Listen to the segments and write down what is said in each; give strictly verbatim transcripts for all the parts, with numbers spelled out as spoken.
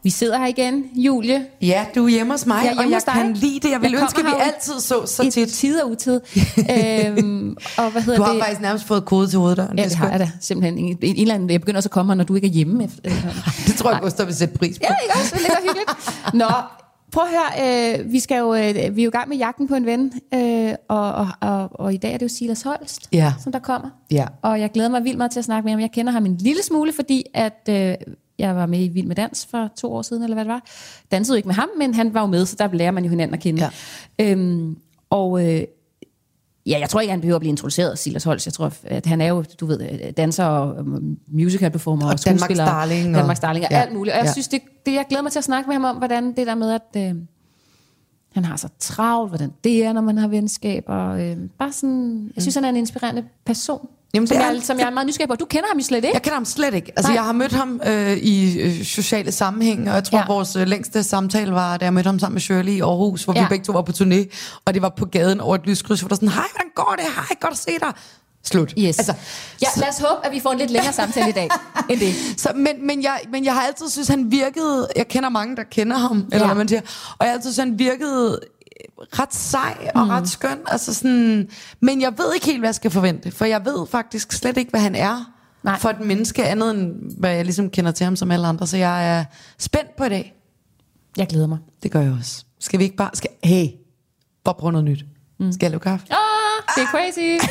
vi sidder her igen, Julie. Ja, du er hjemme hos mig, jeg og jeg kan lide det. Jeg vil jeg ønske, at vi altid så så tit. I tid og utid. øhm, og hvad hedder du har det? faktisk nærmest fået kode til hoveddøren. Ja, det har jeg da simpelthen. En, en eller anden, jeg begynder også at komme her, når du ikke er hjemme. Efter, det tror jeg, Gustav vil sætte pris på. Ja, ikke også? Det ligger hyggeligt. Nå, prøv at høre. Øh, vi, skal jo, øh, vi er jo i gang med jagten på en ven, øh, og, og, og, og i dag er det jo Silas Holst, ja. som der kommer. Ja. Og jeg glæder mig vildt meget til at snakke med ham. Jeg kender ham en lille smule, fordi at... Øh, jeg var med i Vild med Dans for to år siden, eller hvad det var. Dansede jo ikke med ham, men han var jo med, så der lærer man jo hinanden at kende. Ja. Øhm, og øh, ja, jeg tror ikke, han behøver at blive introduceret, Silas Holst. Jeg tror, at han er jo, du ved, danser og musical performer og, og skuespiller. Darling. Danmarks Darling og ja. alt muligt. Og jeg ja. synes, det, det, jeg glæder mig til at snakke med ham om, hvordan det der med, at øh, han har så travlt, hvordan det er, når man har venskaber. Øh, bare sådan, jeg synes, han er en inspirerende person. Jamen, som, jeg, som jeg er meget nysgerrig på. Du kender ham jo slet ikke. Jeg kender ham slet ikke. Altså, Nej. jeg har mødt ham øh, i øh, sociale sammenhæng, og jeg tror, ja. vores øh, længste samtale var, da jeg mødte ham sammen med Shirley i Aarhus, hvor ja. vi begge to var på turné, og det var på gaden over et lyskryds, hvor der sådan, hej, hvordan går det? Hej, godt at se dig. Slut. Yes. Altså, ja, lad os håbe, at vi får en lidt længere samtale i dag, end det. Så, men, men, jeg, men jeg har altid synes han virkede, jeg kender mange, der kender ham, eller ja. hvad man siger, og jeg har altid synes han virkede ret sej og mm. ret skøn, altså sådan, men jeg ved ikke helt, hvad jeg skal forvente, for jeg ved faktisk slet ikke, hvad han er. Nej. For et menneske andet end, hvad jeg ligesom kender til ham som alle andre, så jeg er spændt på i dag. Jeg glæder mig. Det gør jeg også. Skal vi ikke bare, skal, hey, bare prøve noget nyt. Mm. Skal jeg lave kaffe? Åh, oh, det er crazy.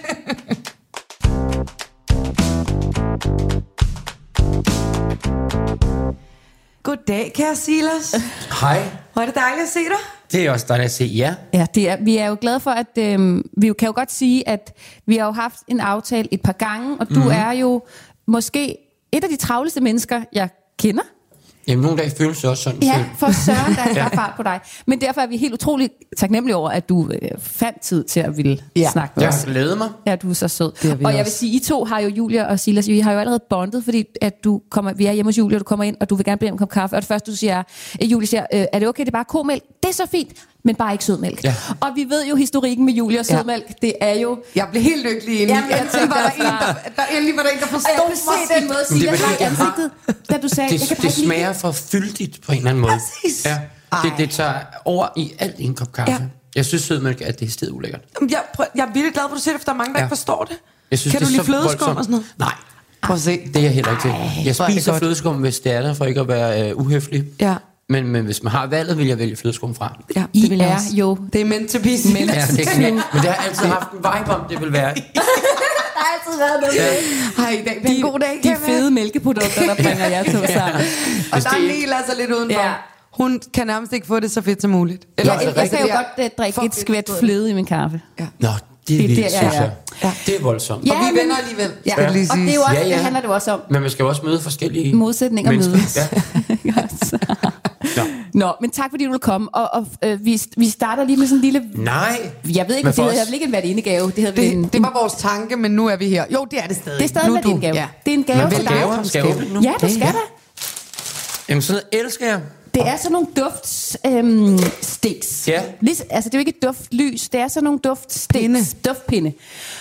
Goddag, kære Silas. Hej. Hvor er det dejligt at se dig. Det er også dejligt at se jer. Ja, det er, vi er jo glade for, at øh, vi jo, kan jo godt sige, at vi har jo haft en aftale et par gange, og du mm-hmm. er jo måske et af de travleste mennesker, jeg kender. Jamen, nogle dage føles det også sådan. Ja, for søren, der er ja. fart på dig. Men derfor er vi helt utroligt taknemmelige over, at du øh, fandt tid til at ville ja. snakke med jeg os. Jeg glæder mig. Ja, du er så sød. Og jeg også. vil sige, I to har jo, Julia og Silas, vi har jo allerede bondet, fordi at du kommer, vi er hjemme hos Julia, og du kommer ind, og du vil gerne bede om en kop kaffe. Og det første, du siger, øh, Julia siger, øh, er det okay, det er bare komælk? Det er så fint, men bare ikke sødmælk. Ja. Og vi ved jo historikken med Julia og sødmælk, ja. det er jo... Jeg blev helt lykkelig inde. Jamen, jeg tænkte, var der, en, der, der endelig var der en, der forstod mig. Og jeg kunne se den måde, Silas var i ansigtet, da du sagde, det, jeg kan det smager for fyldigt på en eller anden måde. Præcis. Ja. Det, det tager over i alt i en kop kaffe. Ja. Jeg synes sødmælk, at det er stedet ulækkert. Jeg, prøv, jeg er virkelig glad for, at du siger det, for der er mange, der ja. ikke forstår det. Jeg synes, kan det du lide flødeskum og sådan noget? Nej. Prøv at se. Det er jeg heller ikke til. Jeg spiser flødeskum, hvis det er der, for ikke at være uh, uhøflig. Ja. Men, men hvis man har valget, vil jeg vælge flødeskum fra. Ja, det I vil jeg er også. jo... Det er meant to be. Ja, det kan jeg. Men det har altid haft en vibe om, det vil være. Der har altid været noget ja. Hej, i dag. De, en god dag, de fede mælkeprodukter, der bringer jer to sammen. Og der er Niel altså lidt udenfor. Ja. Hun kan nærmest ikke få det så fedt som muligt. Eller, jeg, jeg kan jo godt uh, drikke et skvæt fløde i min kaffe. Ja. Nå, det er det, vildt, det, synes jeg. Ja. Det er voldsomt. Ja, og vi men, venner alligevel. Ja. Ja. Og det, er jo også, ja, ja. det handler det også om. Men man skal jo også møde forskellige modsætninger mødes. Ja. Nå. Nå, men tak fordi du vil komme. Og, og øh, vi, vi starter lige med sådan en lille... Nej. Jeg ved ikke, det havde vel ikke en værtindegave. Det, havde det, en, det var vores tanke, men nu er vi her. Jo, det er det stadig. Det er stadig en værdindegave. Ja. Det er en gave til dig. Gaver? Skal jeg åbne nu? Ja, du skal da. Jamen, sådan noget elsker jeg. Det er sådan nogle duftsticks. Øhm, sticks. Ja. Liges, altså, det er jo ikke duftlys. Det er sådan nogle duftsticks. Duftpinde.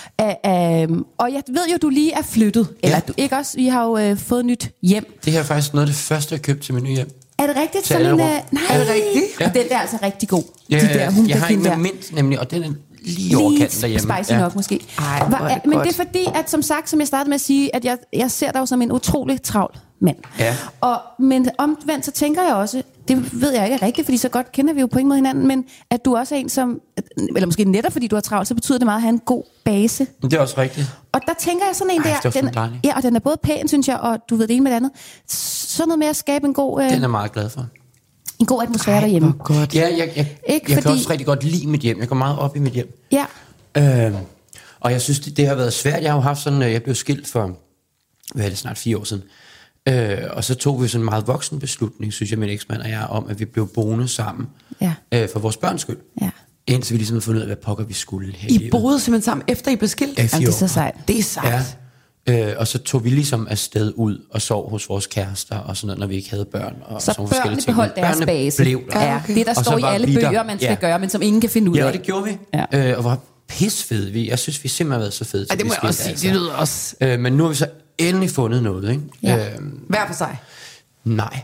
Uh, um, og jeg ved jo, du lige er flyttet. Ja. Eller du ikke også? Vi har jo uh, fået nyt hjem. Det her er faktisk noget af det første, jeg købte til mit nye hjem. Er det rigtigt? Sådan en, uh, nej, er det rigtigt? Ja. Den der er altså rigtig god. Ja, de der, jeg har en med mint, nemlig, og den er lige overkanten derhjemme. Spicy ja. nok måske. Ej, Var, det men godt. det er fordi, at som sagt, som jeg startede med at sige, at jeg, jeg ser dig jo som en utrolig travl mand. Ja. Og, men omvendt, så tænker jeg også, det ved jeg ikke rigtigt, fordi så godt kender vi jo på ingen måde hinanden, men at du også er en, som, eller måske netop fordi du er travlt, så betyder det meget at have en god base. Det er også rigtigt. Og der tænker jeg sådan en Ej, der, den, ja, og den er både pæn, synes jeg, og du ved det ene med det andet. Sådan noget med at skabe en god... Øh, den er meget glad for. En god atmosfære derhjemme. Godt. Ja, jeg, jeg, jeg, ikke jeg fordi... kan også rigtig godt lide mit hjem. Jeg går meget op i mit hjem. Ja. Øhm, og jeg synes, det, det har været svært. Jeg har jo haft sådan, jeg blev skilt for, hvad er det, snart fire år siden. Øh, og så tog vi sådan en meget voksen beslutning, synes jeg, min eksmand og jeg, om at vi blev boende sammen. Ja. Øh, for vores børns skyld. Ja. Indtil vi ligesom har fundet ud af, hvad pokker vi skulle her I, I boede simpelthen sammen, efter I blev skilt? Ja, det er så sejt. Det er sejt. Ja. Øh, og så tog vi ligesom afsted ud og sov hos vores kærester og sådan noget, når vi ikke havde børn. Og så sådan børnene beholdt deres base. Blev der. Ja, okay. Det, der står i alle bøger, der. man skal ja. gøre, men som ingen kan finde ud af. Ja, og det gjorde vi. Ja. Øh, og var pisfede. Vi, jeg synes, vi simpelthen har været så fede. Ja, det må jeg også sige. Altså. Det lyder også. Øh, men nu har vi så endelig fundet noget, ikke? Ja. Øh, Hver for sig? Nej.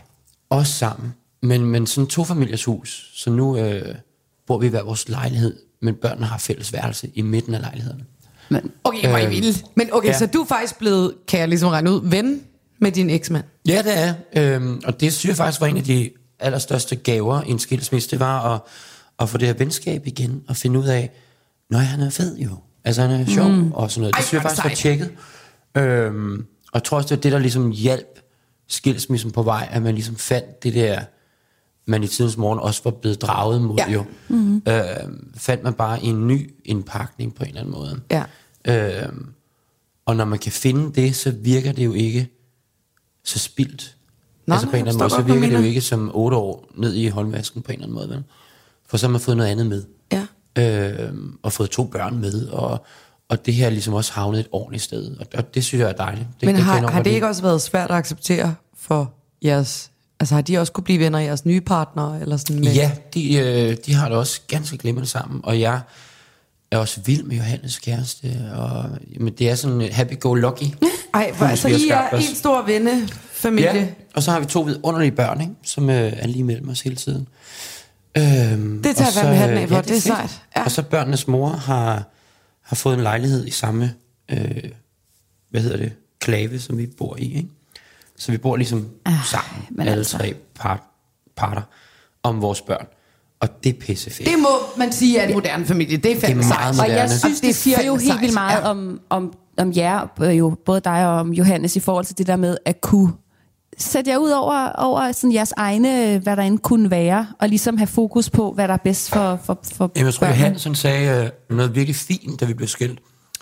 Også sammen. Men, men sådan to familiers hus. Så nu øh, bor vi i hver vores lejlighed, men børnene har fælles værelse i midten af lejligheden. Men, okay, hvor er I Øhm, vildt. Men okay, ja. så du er faktisk blevet, kan jeg ligesom regne ud, ven med din eksmand? Ja, det er. Øhm, og det synes jeg faktisk var en af de allerstørste gaver i en skilsmisse. Det var at, at få det her venskab igen, og finde ud af, nej, han er fed jo. Altså, han er sjov mm. og sådan noget. Det Ej, synes jeg faktisk var tjekket. Øhm, og jeg tror også, det var det, der ligesom hjalp skilsmissen på vej, at man ligesom fandt det der, man i tidens morgen også var blevet draget mod ja. jo. Mm-hmm. Øhm, fandt man bare en ny indpakning på en eller anden måde. Ja. Øhm, og når man kan finde det, så virker det jo ikke så spildt. Nå, altså på en eller anden måde, så virker det jo ikke som otte år ned i håndvasken på en eller anden måde. Vel? For så har man fået noget andet med. Ja. Øhm, og fået to børn med, og, og det her er ligesom også havnet et ordentligt sted. Og, og det synes jeg er dejligt. Det, Men det har, har det det. ikke også været svært at acceptere for jeres... Altså har de også kunne blive venner af jeres nye partnere? Eller sådan med? Ja, de, øh, de har det også ganske glimrende sammen. Og jeg er også vild med Johannes kæreste. Og, men det er sådan happy-go-lucky. Ej, for, altså I er en stor vennefamilie. Ja, og så har vi to vidunderlige børn, ikke? Som øh, er lige mellem os hele tiden. Øhm, det tager jeg med hatten af for, ja, det, det er sejt. Ja. Og så børnenes mor har, har fået en lejlighed i samme, øh, hvad hedder det, klave, som vi bor i, ikke? Så vi bor ligesom ah, sammen, alle altså. tre part, parter, om vores børn. Og det er pissefedt. Det må man sige er en moderne familie. Det er fandme sejt. Og jeg synes, det, det siger jo helt vildt meget ja. om, om, om jer, jo, både dig og om Johannes, i forhold til det der med at kunne sætte jer ud over, over sådan jeres egne, hvad der end kunne være, og ligesom have fokus på, hvad der er bedst for, for, for Jamen, jeg tror, børnene. Johannes sagde øh, noget virkelig fint, da vi blev skilt.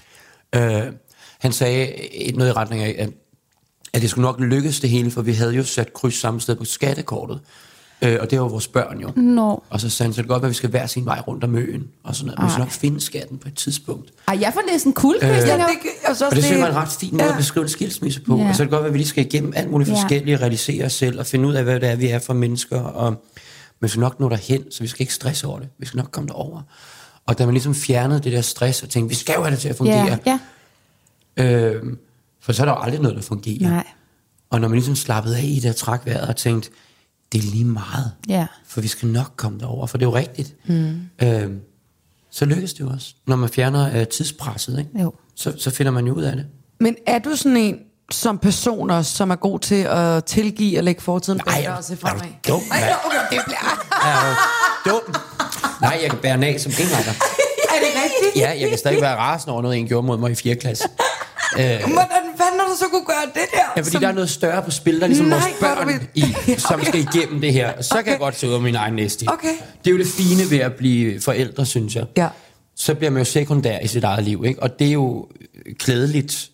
Øh, han sagde noget i retning af, at, at det skulle nok lykkes det hele, for vi havde jo sat kryds samme sted på skattekortet. Øh, og det var vores børn jo. No. Og så sagde han, så det godt, at vi skal hver sin vej rundt om øen. Og sådan noget. Vi skal nok finde skatten på et tidspunkt. Ej, jeg får næsten kuldegysninger. Øh, ja, det, altså og det synes jeg var en ret fin måde ja. at beskrive en skilsmisse på. Ja. Og så er det godt, at vi lige skal igennem alt muligt ja. forskellige, realisere os selv, og finde ud af, hvad det er, vi er for mennesker. Og, men vi skal nok nå derhen, så vi skal ikke stresse over det. Vi skal nok komme derover. Og da man ligesom fjernede det der stress, og tænkte, vi skal jo have det til at fungere. Ja. Ja. Øh, for så er der jo aldrig noget, der fungerer. Nej. Og når man ligesom slappede af i det og trak vejret og tænkte, det er lige meget. Ja. For vi skal nok komme derover, for det er jo rigtigt. Mm. Øh, så lykkes det jo også. Når man fjerner øh, tidspresset, ikke? Jo. Så, så finder man jo ud af det. Men er du sådan en som person også, som er god til at tilgive og lægge fortiden bag dig og se fremad? Er du dum? Ej, okay, det bliver... Er du dum? Nej, jeg kan bære af som indvandrer. Er det rigtigt? Ja, jeg kan stadig være rasende over noget, en gjorde mod mig i fjerde klasse. Øh, Hvordan fanden har du så kunne gøre det der? ja, fordi som... der er noget større på spil, der er ligesom Nej, vores børn, i, som skal igennem det her. Så okay. kan jeg godt se ud af min egen næste. Okay. Det er jo det fine ved at blive forældre, synes jeg. Ja. Så bliver man jo sekundær i sit eget liv, ikke? Og det er jo klædeligt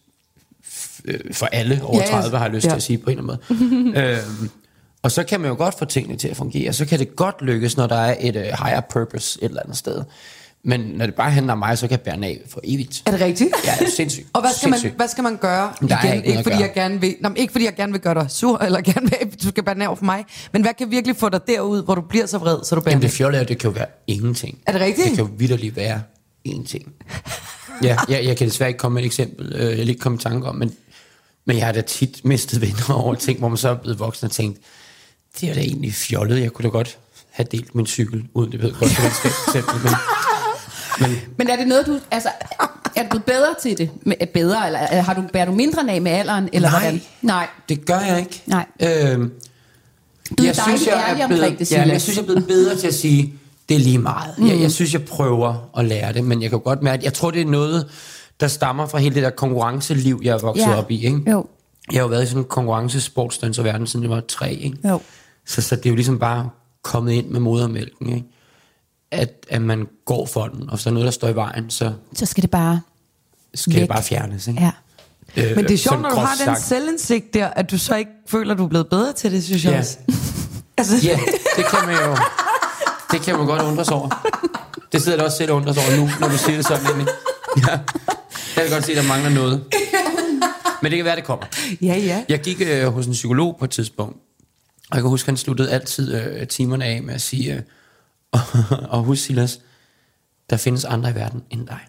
for alle over ja, tredive, har jeg lyst ja. til at sige på en eller anden måde. øhm, og så kan man jo godt få tingene til at fungere. Så kan det godt lykkes, når der er et uh, higher purpose et eller andet sted. Men når det bare handler om mig, så kan jeg bære af for evigt. Er det rigtigt? Ja, det er sindssygt. Og hvad skal, man, sindssygt. hvad skal man gøre Der igen? ikke Ikke fordi, gøre. jeg gerne vil, nå, ikke fordi jeg gerne vil gøre dig sur, eller gerne vil, du skal bære af for mig. Men hvad kan virkelig få dig derud, hvor du bliver så vred, så du bærer Jamen det fjolle er, det kan jo være ingenting. Er det rigtigt? Det kan jo vitterligt være ingenting. Ja, jeg, jeg kan desværre ikke komme med et eksempel, øh, jeg vil ikke komme i tanke om, men, men jeg har da tit mistet venner over ting, hvor man så er blevet voksen og tænkt, det er da egentlig fjollet, jeg kunne da godt have delt min cykel, uden det ved godt, det var et eksempel, men... Men, men er det noget, du... Altså, er du blevet bedre til det? Med, bedre, eller har du, bærer du mindre af med alderen? Eller Nej, hvordan? Nej, det gør jeg ikke. Nej. Øhm, du er jeg synes, jeg er blevet, det, ja, jeg synes, jeg er blevet bedre til at sige, det er lige meget. Mm. Jeg, jeg synes, jeg prøver at lære det, men jeg kan godt mærke, jeg tror, det er noget, der stammer fra hele det der konkurrenceliv, jeg er vokset ja. op i. Ikke? Jo. Jeg har jo været i sådan en konkurrencesportsdanserverden, siden jeg var tre. Ikke? Jo. Så, så det er jo ligesom bare kommet ind med modermælken, ikke? At, at man går for den, og hvis der er noget, der står i vejen, så, så skal det bare skal væk. det bare fjernes. Ikke? Ja. Øh, Men det er sjovt, når du har den sagt. selvindsigt der, at du så ikke føler, at du er blevet bedre til det, synes jeg Ja. også. altså. Ja, det kan man jo det kan man godt undre sig over. Det sidder der også selv og undre sig over nu, når du siger det sådan egentlig. Ja. Jeg kan godt se, at der mangler noget. Men det kan være, det kommer. Ja, ja. Jeg gik øh, hos en psykolog på et tidspunkt, og jeg kan huske, han sluttede altid øh, timerne af med at sige, øh, og, og husk Silas, der findes andre i verden end dig.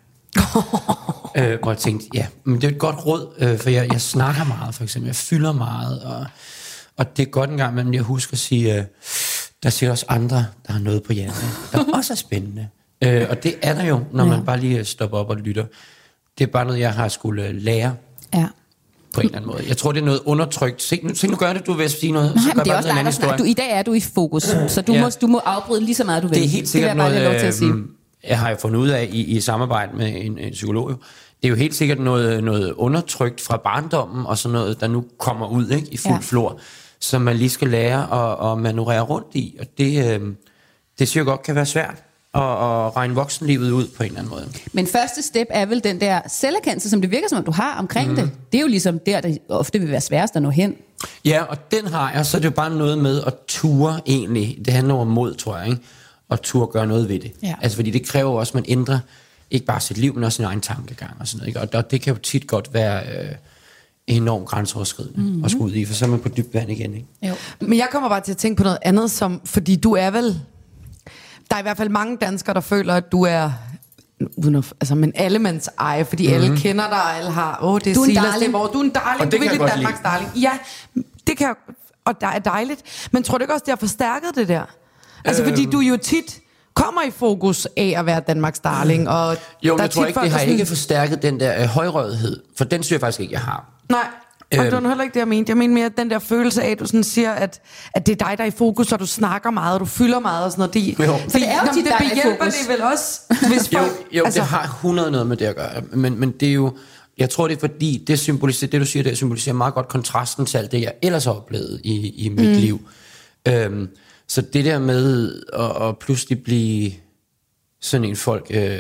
øh, hvor jeg tænkte, ja, men det er et godt råd, øh, for jeg, jeg snakker meget, for eksempel. Jeg fylder meget, og, Og det er godt en gang imellem, jeg husker at sige, øh, der siger også andre, der har noget på hjertet, der også er spændende. Øh, og det er der jo, når man ja. bare lige stopper op og lytter. Det er bare noget, jeg har skulle lære. Ja. På en eller anden måde. Jeg tror, det er noget undertrykt. Se, nu, se, nu gør det, du vil sige noget. Nej, så men det er også dig, der snakker. Du, I dag er du i fokus, så du, ja. må, du må afbryde lige så meget, du vil. Det er helt sikkert det, jeg noget, jeg, øh, jeg har jo fundet ud af i, i samarbejde med en, en psykolog. Jo. Det er jo helt sikkert noget, noget undertrykt fra barndommen, og sådan noget, der nu kommer ud ikke, i fuld ja. flor, som man lige skal lære at, at manøvrere rundt i. Og det, øh, det synes jeg godt kan være svært. Og, og regne voksenlivet ud på en eller anden måde. Men første step er vel den der selverkendelse, som det virker som om du har omkring mm. det. Det er jo ligesom der, det ofte vil være sværest at nå hen. Ja, og den har jeg, så er det jo bare noget med at ture egentlig. Det handler om mod, tror jeg, ikke? At ture gøre noget ved det. Ja. Altså fordi det kræver også, at man ændrer ikke bare sit liv, men også sin egen tankegang og sådan noget. Ikke? Og, og det kan jo tit godt være øh, enormt grænseoverskridende mm-hmm. at skulle ud i, for så er man på dybt vand igen. Ikke? Jo. Men jeg kommer bare til at tænke på noget andet, som, fordi du er vel... Der er i hvert fald mange danskere, der føler, at du er, uden at, altså, men allemands eje, fordi mm-hmm. alle kender dig, og alle har, åh, det er Silas, det er hvor, du er en darling, du er virkelig Danmarks darling. Ja, det kan og der er dejligt, men tror du ikke også, det har forstærket det der? Altså, øhm. fordi du jo tit kommer i fokus af at være Danmarks darling, og jo, jeg tror ikke, det har sådan... ikke forstærket den der øh, højrødhed, for den synes jeg faktisk ikke, jeg har. Nej. Og det var heller ikke det, jeg mente. Jeg mener mere den der følelse af, at du sådan siger, at, at det er dig, der er i fokus, og du snakker meget, og du fylder meget og sådan noget. Det, jo. For det er jo tit, der er i fokus. Det vel også, hvis folk... Jo, jo altså... det har hundrede noget med det at gøre. Men, men det er jo... Jeg tror, det er fordi, det symboliserer, det du siger, det symboliserer meget godt kontrasten til alt det, jeg ellers har oplevet i, i mit mm. liv. Øhm, så det der med at, at pludselig blive sådan en folk... Øh,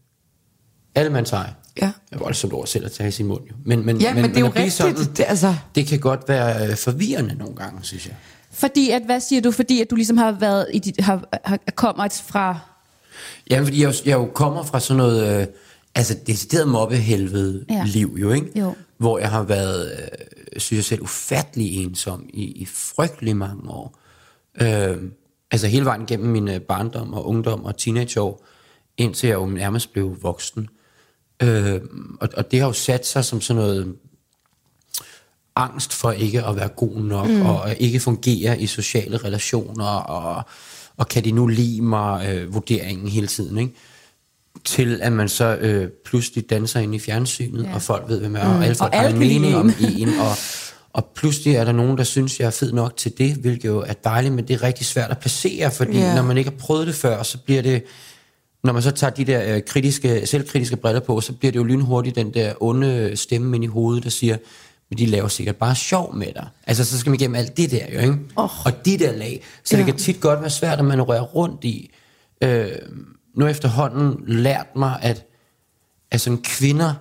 alle man tager. Ja. Det var altså ord selv at tage i sin mund jo. Men, men, ja, men, men det er jo rigtigt. Sådan, det, altså... det kan godt være forvirrende nogle gange, synes jeg. Fordi at, hvad siger du, fordi at du ligesom har været i dit, har, har kommet fra... Ja, fordi jeg, jeg jo kommer fra sådan noget, øh, altså decideret mobbehelvede ja. liv jo, ikke? Jo. Hvor jeg har været, øh, synes jeg selv, ufattelig ensom i, i frygtelig mange år. Øh, altså hele vejen gennem min barndom og ungdom og teenageår, indtil jeg jo nærmest blev voksen. Øh, og, og det har jo sat sig som sådan noget angst for ikke at være god nok, mm. og ikke fungere i sociale relationer, og, og kan de nu lide mig, øh, vurderingen hele tiden, ikke? Til at man så øh, pludselig danser ind i fjernsynet, ja. og folk ved, hvem er, mm. og alle folk har en mening om en, og, og pludselig er der nogen, der synes, jeg er fed nok til det, hvilket jo er dejligt, men det er rigtig svært at placere, fordi yeah. når man ikke har prøvet det før, så bliver det... Når man så tager de der øh, kritiske, selvkritiske briller på, så bliver det jo lynhurtigt den der onde stemme ind i hovedet, der siger, men de laver sikkert bare sjov med dig. Altså, så skal man igennem alt det der, jo, ikke? Oh. Og de der lag. Så ja. det kan tit godt være svært at manøvrere rundt i. Øh, nu efterhånden lært mig, at, at sådan kvinder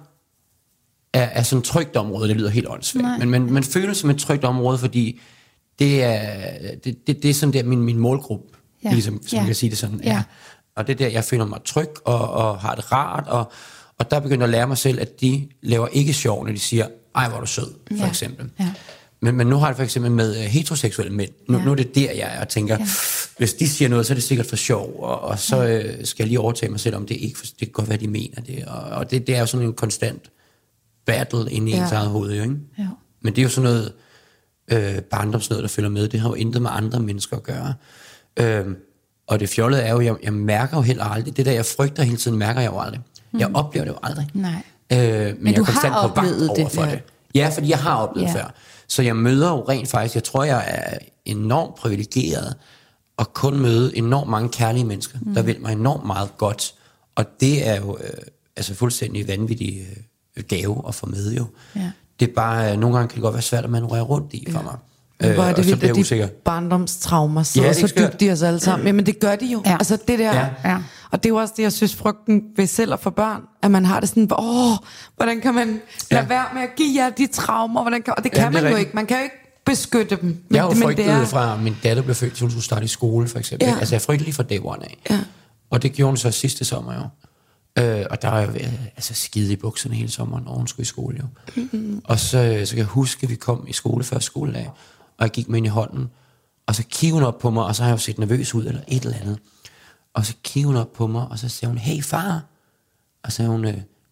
er, er sådan et trygt område. Det lyder helt åndssvagt. Men man, man føler som et trygt område, fordi det er, det, det, det er sådan der min, min målgruppe, ja. ligesom, hvis ja. man kan sige det sådan, ja. er. Og det er der, jeg føler mig tryg og, og har det rart. Og, og der begynder jeg at lære mig selv, at de laver ikke sjov, når de siger, ej, hvor er du sød, for ja. eksempel. Ja. Men, men nu har jeg det for eksempel med uh, heteroseksuelle mænd. Nu, ja. nu er det der, jeg er og tænker, ja. hvis de siger noget, så er det sikkert for sjov. Og, og så uh, skal jeg lige overtage mig selv, om det ikke, det kan godt være, de mener det. Og, og det, det er jo sådan en konstant battle inde i ja. ens eget hoved, jo, ikke? Ja. Men det er jo sådan noget øh, barndomsnød, der følger med. Det har jo intet med andre mennesker at gøre. Øh, Og det fjollede er jo, jeg, jeg mærker jo heller aldrig, det der jeg frygter hele tiden, mærker jeg jo aldrig. Mm. Jeg oplever det jo aldrig. Nej. Øh, men, men jeg er konstant på vagt over for det. det. Ja, fordi jeg har oplevet ja. før. Så jeg møder jo rent faktisk, jeg tror, jeg er enormt privilegeret, at kun møde enormt mange kærlige mennesker, mm. der vil mig enormt meget godt. Og det er jo øh, altså fuldstændig vanvittig øh, gave at få med jo. Ja. Det er bare, øh, nogle gange kan det godt være svært, at man rører rundt i for ja. mig. Øh, Hvor er det vildt, at de usikker. barndomstraumer sidder ja, så dybt i os alle sammen. Jamen det gør de jo. Ja. Altså det der. Ja. Ja. Og det er jo også det, jeg synes, frygten ved selv at få børn, at man har det sådan, åh, hvordan kan man lade ja. være med at give jer de traumer? Hvordan kan, og det kan ja, det man jo ikke. Man kan jo ikke beskytte dem. Men, jeg har jo men frygtet er... fra, min datter blev født, så hun skulle starte i skole, for eksempel. Ja. Altså jeg frygtede lige fra day one af. Ja. Og det gjorde hun så sidste sommer jo. Øh, og der var jo altså, skide i bukserne hele sommeren, når hun skulle i skole jo. Mm-hmm. Og så, så kan jeg huske, at vi kom i skole første skoledag, og jeg gik med ind i hånden, og så kiggede hun op på mig, og så har jeg jo set nervøs ud, eller et eller andet. Og så kiggede hun op på mig, og så sagde hun, hey far. Og så sagde hun, det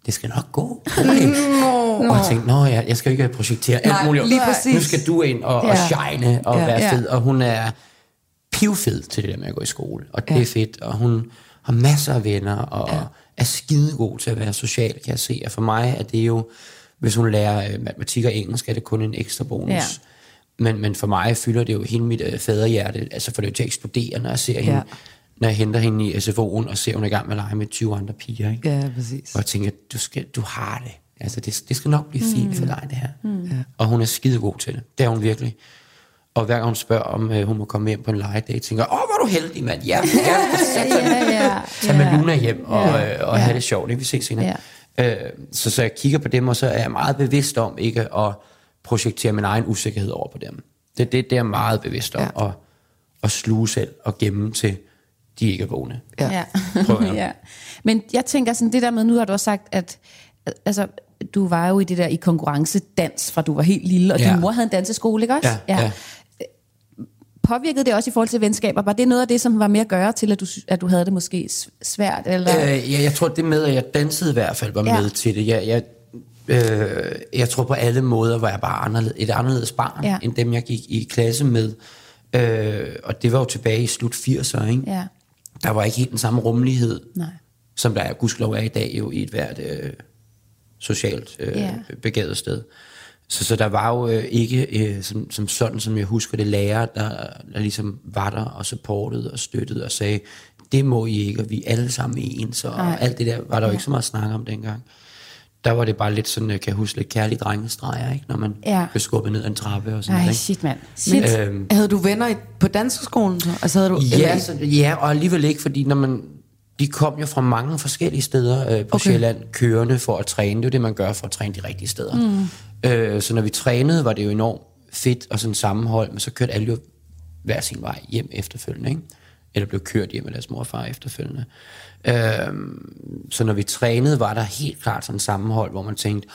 det skal nok gå. Okay. Nå. Og jeg tænkte, nå ja, jeg skal ikke projektere alt Nej, muligt. lige præcis. Nu skal du ind og, Ja. og shine og Ja. være Ja. fed. Og hun er pivfed til det der med at gå i skole. Og det Ja. er fedt. Og hun har masser af venner og Ja. er skidegod til at være social, kan jeg se. Og for mig er det jo, hvis hun lærer øh, matematik og engelsk, er det kun en ekstra bonus. Ja. Men, men for mig fylder det jo hele mit øh, faderhjerte, altså for det jo til at eksplodere, når jeg ser hende, Ja. når jeg henter hende i S F O'en, og ser hun er i gang med at lege med tyve andre piger, ikke? Ja, præcis. Og jeg tænker, du, skal, du har det. Altså, det, det skal nok blive fint mm. for dig, det her. Mm. Ja. Og hun er skidegod til det. Det er hun virkelig. Og hver gang hun spørger, om øh, hun må komme hjem på en legedate, tænker jeg, åh, hvor er du heldig, mand. Ja, ja, Ja, ja, tag med Luna hjem og, Ja. øh, og Ja. have det sjovt. Det vi ses senere. Ja. Øh, så, så jeg kigger på dem, og så er jeg meget bevidst om ikke at projektere min egen usikkerhed over på dem. Det, det, det er jeg meget bevidst om. Ja. At, at sluge selv og gemme til, de ikke er vågne. Ja. Ja. Prøv at- ja. Men jeg tænker sådan, det der med, nu har du også sagt, at altså, du var jo i det der i konkurrencedans, fra du var helt lille, og Ja. din mor havde en danseskole, ikke også? Ja, ja. Påvirkede det også i forhold til venskaber? Var det noget af det, som var med at gøre til, at du, at du havde det måske s- svært? Eller? Øh, ja, jeg tror, det med, at jeg dansede i hvert fald, var Ja. med til det. Jeg, jeg, øh, jeg tror på alle måder, var jeg bare anderledes, et anderledes barn, Ja. end dem, jeg gik i klasse med. Øh, og det var jo tilbage i slut firserne, ikke? Ja. Der var ikke helt den samme rummelighed, Nej. som der er gudskelov er i dag jo i et hvert øh, socialt øh, Ja. begavet sted. Så, så der var jo øh, ikke, øh, som, som sådan som jeg husker det, lærer, der, der ligesom var der og supportede og støttede og sagde, det må I ikke, og vi er alle sammen ens, og Nej. alt det der var der jo Ja. ikke så meget snak om dengang. Der var det bare lidt sådan, jeg kan huske, lidt kærlige drengestreger, ikke? Når man Ja. blev skubbet ned ad en trappe og sådan Ej, noget. shit, mand. Shit. Øhm, Havde du venner i, på danseskolen så? Altså havde du, Ja, eller- altså, ja, og alligevel ikke, fordi når man, de kom jo fra mange forskellige steder øh, på Okay. okay. Sjælland, kørende for at træne. Det er jo det, man gør for at træne de rigtige steder. Mm. Øh, så når vi trænede, var det jo enormt fedt og sådan sammenhold, men så kørte alle jo hver sin vej hjem efterfølgende, ikke? Eller blev kørt hjem af deres mor og far efterfølgende. Øh, så når vi trænede, var der helt klart sådan en sammenhold, hvor man tænkte,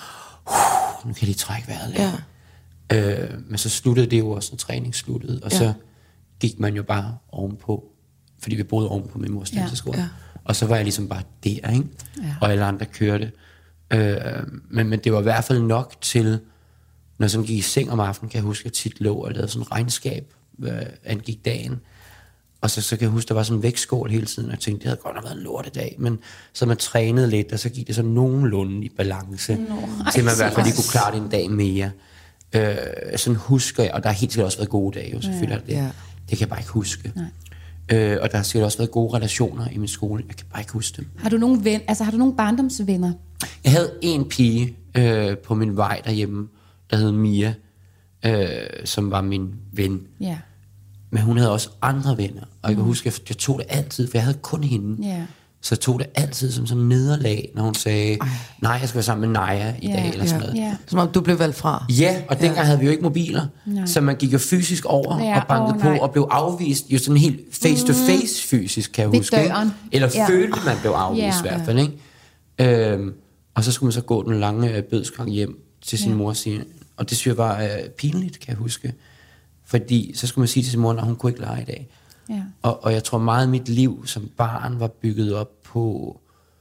nu kan de trække vejret lidt. Ja. Øh, men så sluttede det jo også, når træning sluttede, og Ja. så gik man jo bare ovenpå, fordi vi boede ovenpå min mors danseskole. Ja. Og så var jeg ligesom bare der, ikke? Ja. Og alle andre kørte. Øh, men, men det var i hvert fald nok til, når jeg sådan gik i seng om aftenen, kan jeg huske, at jeg tit lå og lavede sådan et regnskab, hvad angik dagen. Og så, så kan jeg huske, der var sådan en vægtskål hele tiden, og jeg tænkte, det havde godt nok været en lortedag. Men så man trænede lidt, og så gik det så nogenlunde i balance, Nå, til man i ej, hvert fald lige så- kunne klare det en dag mere. Øh, sådan husker jeg, og der har helt sikkert også været gode dage, jo selvfølgelig er det. Ja. Det kan jeg bare ikke huske. Nej. Øh, og der har sikkert også været gode relationer i min skole, jeg kan bare ikke huske dem. Har du nogen ven, altså har du nogen barndomsvenner? Jeg havde en pige øh, på min vej derhjemme, der hed Mia, øh, som var min ven. Ja. Men hun havde også andre venner. Og jeg kan huske, at jeg tog det altid, for jeg havde kun hende. Ja. Så jeg tog det altid som sådan en nederlag, når hun sagde, nej, jeg skal være sammen med Naja i Ja, dag, eller sådan noget. Ja. Som om du blev valgt fra. Ja, og dengang Ja. havde vi jo ikke mobiler, Nej. så man gik jo fysisk over Ja, ja, og bankede åh, på nej. og blev afvist, jo sådan helt face-to-face fysisk, kan jeg Ved huske. ikke? døren. Eller Ja. følte, man blev afvist Ja. i hvert fald. Ikke? Øhm, og så skulle man så gå den lange øh, bødsgang hjem til sin Ja. mor og sige, og det synes jeg var øh, pinligt, kan jeg huske. Fordi så skulle man sige til sin mor, at hun kunne ikke lege i dag. Ja. Og, og jeg tror meget af mit liv som barn var bygget op på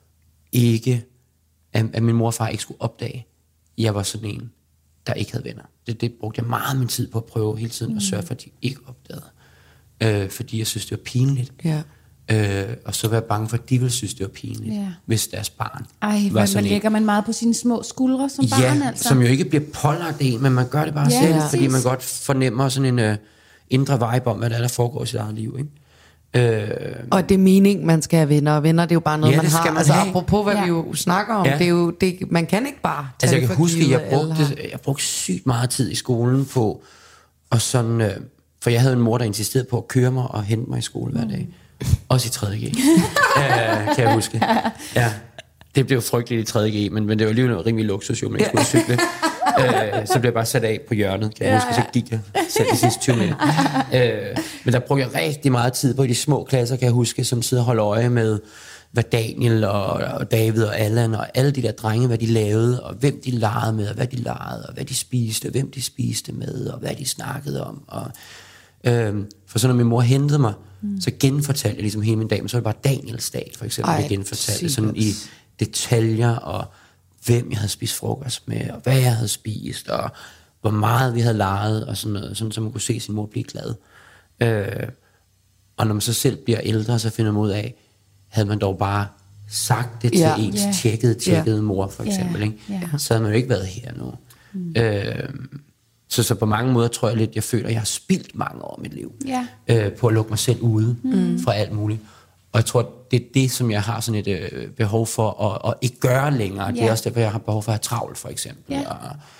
ikke, at, at min mor og far ikke skulle opdage, at jeg var sådan en, der ikke havde venner. Det, det brugte jeg meget af min tid på at prøve hele tiden at sørge for, at de ikke opdagede. Øh, fordi jeg synes, det var pinligt. Ja. Øh, og så var jeg bange for, at de ville synes, det var pinligt, Ja. hvis deres barn Ej, var man, sådan man en. lægger man meget på sine små skuldre som barn, Ja, altså. som jo ikke bliver pålagt en, men man gør det bare Ja, selv, præcis. fordi man godt fornemmer sådan en uh, indre vibe om, hvad der, er, der foregår i sit eget liv. Ikke? Øh, Og det er meningen, man skal have venner, og venner, det er jo bare noget, Ja, man det har. skal man altså have. apropos, hvad Ja. vi jo snakker om, Ja. det er jo, det, man kan ikke bare tage Altså jeg det kan for huske, givet, jeg at alle har- brugte, jeg brugte sygt meget tid i skolen på, og sådan, øh, for jeg havde en mor, der insisterede på at køre mig og hente mig i skole hver dag. Også i tredje G, øh, kan jeg huske. Ja, det blev frygteligt i tredje G, men, men det var alligevel rimelig luksus, jo, men jeg skulle cykle. øh, så blev jeg bare sat af på hjørnet, kan jeg huske, så gik jeg selv de sidste tyve meter. Øh, men der brugte jeg rigtig meget tid på i de små klasser, kan jeg huske, som sidder og holder øje med, hvad Daniel og, og David og Allan og alle de der drenge, hvad de lavede, og hvem de legede med, og hvad de legede, og hvad de spiste, og hvem de spiste med, og hvad de snakkede om. Og, øhm, for så når min mor hentede mig, mm. så genfortalte jeg ligesom hele min dag, men så var det bare Daniels dag, for eksempel, Ej, jeg genfortalte sygt. sådan i detaljer, og hvem jeg havde spist frokost med, og hvad jeg havde spist, og hvor meget vi havde leget, og sådan noget, sådan, så man kunne se sin mor blive glad. Øh, og når man så selv bliver ældre, så finder man ud af, havde man dog bare sagt det til Ja. ens Ja. tjekkede, tjekkede Ja. mor, for eksempel, Ja. ikke? Ja. Så havde man jo ikke været her nu. Mm. Øh, så, så på mange måder tror jeg lidt, jeg føler, at jeg har spildt mange år af mit liv Ja. øh, på at lukke mig selv ude mm. fra alt muligt. Og jeg tror, det er det, som jeg har sådan et øh, behov for at, at ikke gøre længere. Ja. Det er også derfor, jeg har behov for at have travlt, for eksempel. Ja. Og,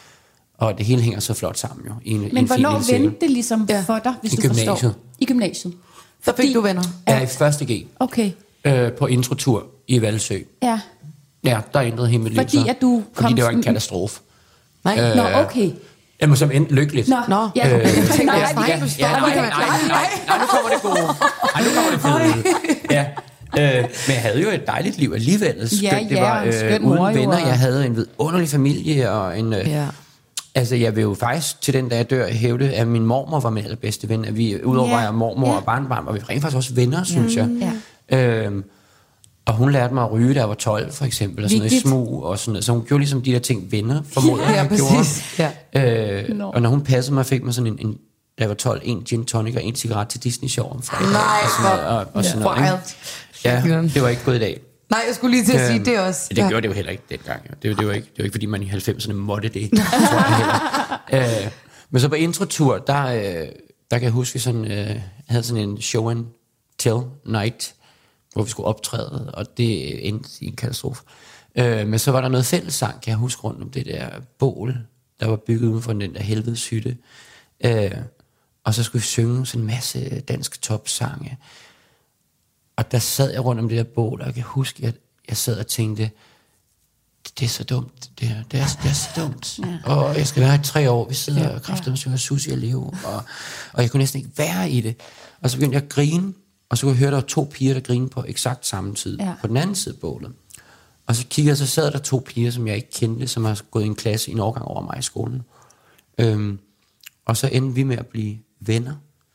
og det hele hænger så flot sammen jo. I en, Men en hvornår fin lille vendte det ligesom Ja. for dig, hvis I du gymnasiet. forstår? I gymnasiet. Så fik du venner. Jeg er i første G Okay, øh, på introtur i Valsø. ja. Ja, der ændrede hele mit liv. Fordi så. at du Fordi kom det var en sådan- katastrofe. Nej. Øh, Nå, okay. Jeg må som endte lykkeligt. Nå, Nå. ja. Øh, nej, tænkte, nej, jeg snakker, nej, du står Ja, der, nej, kan nej, man nej, nej, nej, nu kommer det gode. Nej, nu kommer det fede. Ja. Øh, men jeg havde jo et dejligt liv alligevel. Skønt, Ja, det ja, var og en skøn øh, mor uden jo, venner. og- Jeg havde en vidunderlig familie og en... Øh, Ja. Altså, jeg vil jo faktisk til den dag jeg dør hævde, at min mormor var min allerbedste ven. At vi, udover Ja. at jeg er mormor Ja. og barnbarn, var vi rent faktisk også venner, synes jeg. Ja. Øhm, og hun lærte mig at ryge, da jeg var tolv, for eksempel, og sådan noget i Vigtigt. smug og sådan noget. Så hun gjorde ligesom de der ting, venner formoder, Ja, jeg præcis. gjorde. Ja. Øh, Nå. og når hun passede mig, fik mig sådan en, en, da jeg var tolv, en gin tonic og en cigaret til Disney Show om fredagen. Nej, og sådan noget, og, og sådan noget, ikke? Wild. Ja, det var ikke gået i dag. Nej, jeg skulle lige til at sige Øhm, det også. Det gjorde det jo heller ikke dengang. Jo. Det, det, var ikke, det var ikke, fordi man i halvfemserne måtte det. Tror jeg heller. øh, men så på introtur, der, øh, der kan jeg huske, vi sådan, øh, havde sådan en show and tell night, hvor vi skulle optræde, og det endte i en katastrofe. Øh, men så var der noget fællessang, kan jeg huske, rundt om det der bål, der var bygget uden for den der helvedes hytte. Øh, og så skulle vi synge sådan en masse danske topsange. Og der sad jeg rundt om det der bål, og jeg kan huske, at jeg sad og tænkte, det er så dumt, det her. Det er, det er så dumt. Ja. Og jeg skal være i tre år, vi sidder ja, og kræfter og synger Susie og Leo, og, og jeg kunne næsten ikke være i det. Og så begyndte jeg at grine, og så kunne jeg høre, der var to piger, der grinede på eksakt samme tid, Ja. på den anden side af bålet. Og så kiggede jeg, så sad der to piger, som jeg ikke kendte, som har gået i en klasse i en årgang over mig i skolen. Øhm, og så endte vi med at blive venner.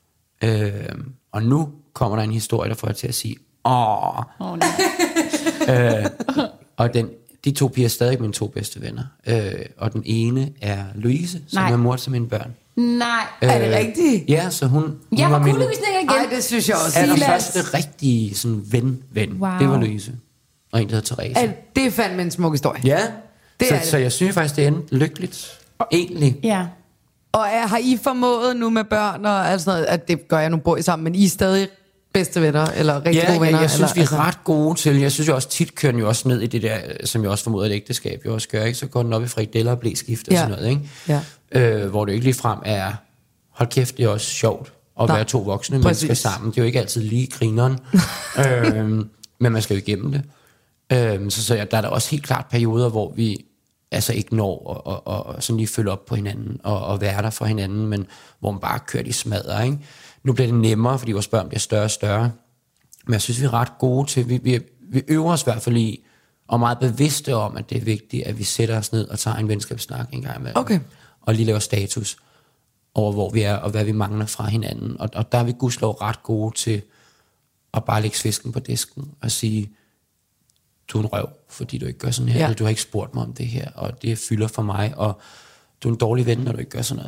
Øhm, og nu kommer der en historie, der får jeg til at sige, åh. Åh, nej. øh, og den, de to piger er stadig mine to bedste venner. Øh, og den ene er Louise, som Nej. er mor til mine børn. Nej. Er det rigtigt? Ja, så hun, hun Jeg var var min kuglevistninger igen. Ej, det synes jeg også. allerførste rigtige sådan, ven-ven. Wow. Det var Louise. Og en, der hedder Therese. At det er fandme en smuk historie. Ja, Det så, er det. så jeg synes faktisk, det endte lykkeligt. Egentlig. Ja. Og er, har I formået nu med børn og alt sådan noget, at det gør jeg nu bor I sammen, men I er stadig bedste venner, eller rigtig Ja, gode venner? jeg, jeg synes, eller, vi er ret gode til. Jeg synes jo også, tit kører den jo også ned i det der, som jeg også formoder, at ægteskab jo også gør, ikke? Så går den op i frikadeller og blæskift og Ja. sådan noget, ikke? Ja. Øh, hvor det ikke ligefrem er, hold kæft, det er også sjovt at Nej. være to voksne Præcis. mennesker sammen. Det er jo ikke altid lige grineren, øhm, men man skal jo igennem det. Øhm, så, så ja, der er der også helt klart perioder, hvor vi altså ikke når at, at, at, at sådan lige følge op på hinanden og, og være der for hinanden, men hvor man bare kører de smadrer, ikke? Nu bliver det nemmere, fordi vores børn bliver større og større. Men jeg synes, vi er ret gode til, vi, vi, vi øver os i hvert fald i, og meget bevidste om, at det er vigtigt, at vi sætter os ned og tager en venskabssnak en gang imellem. Okay. Og lige laver status over, hvor vi er, og hvad vi mangler fra hinanden. Og, og der er vi gudskelov ret gode til at bare lægge fisken på disken og sige, du er en røv, fordi du ikke gør sådan her, Ja. eller du har ikke spurgt mig om det her, og det fylder for mig, og du er en dårlig ven, når du ikke gør sådan noget.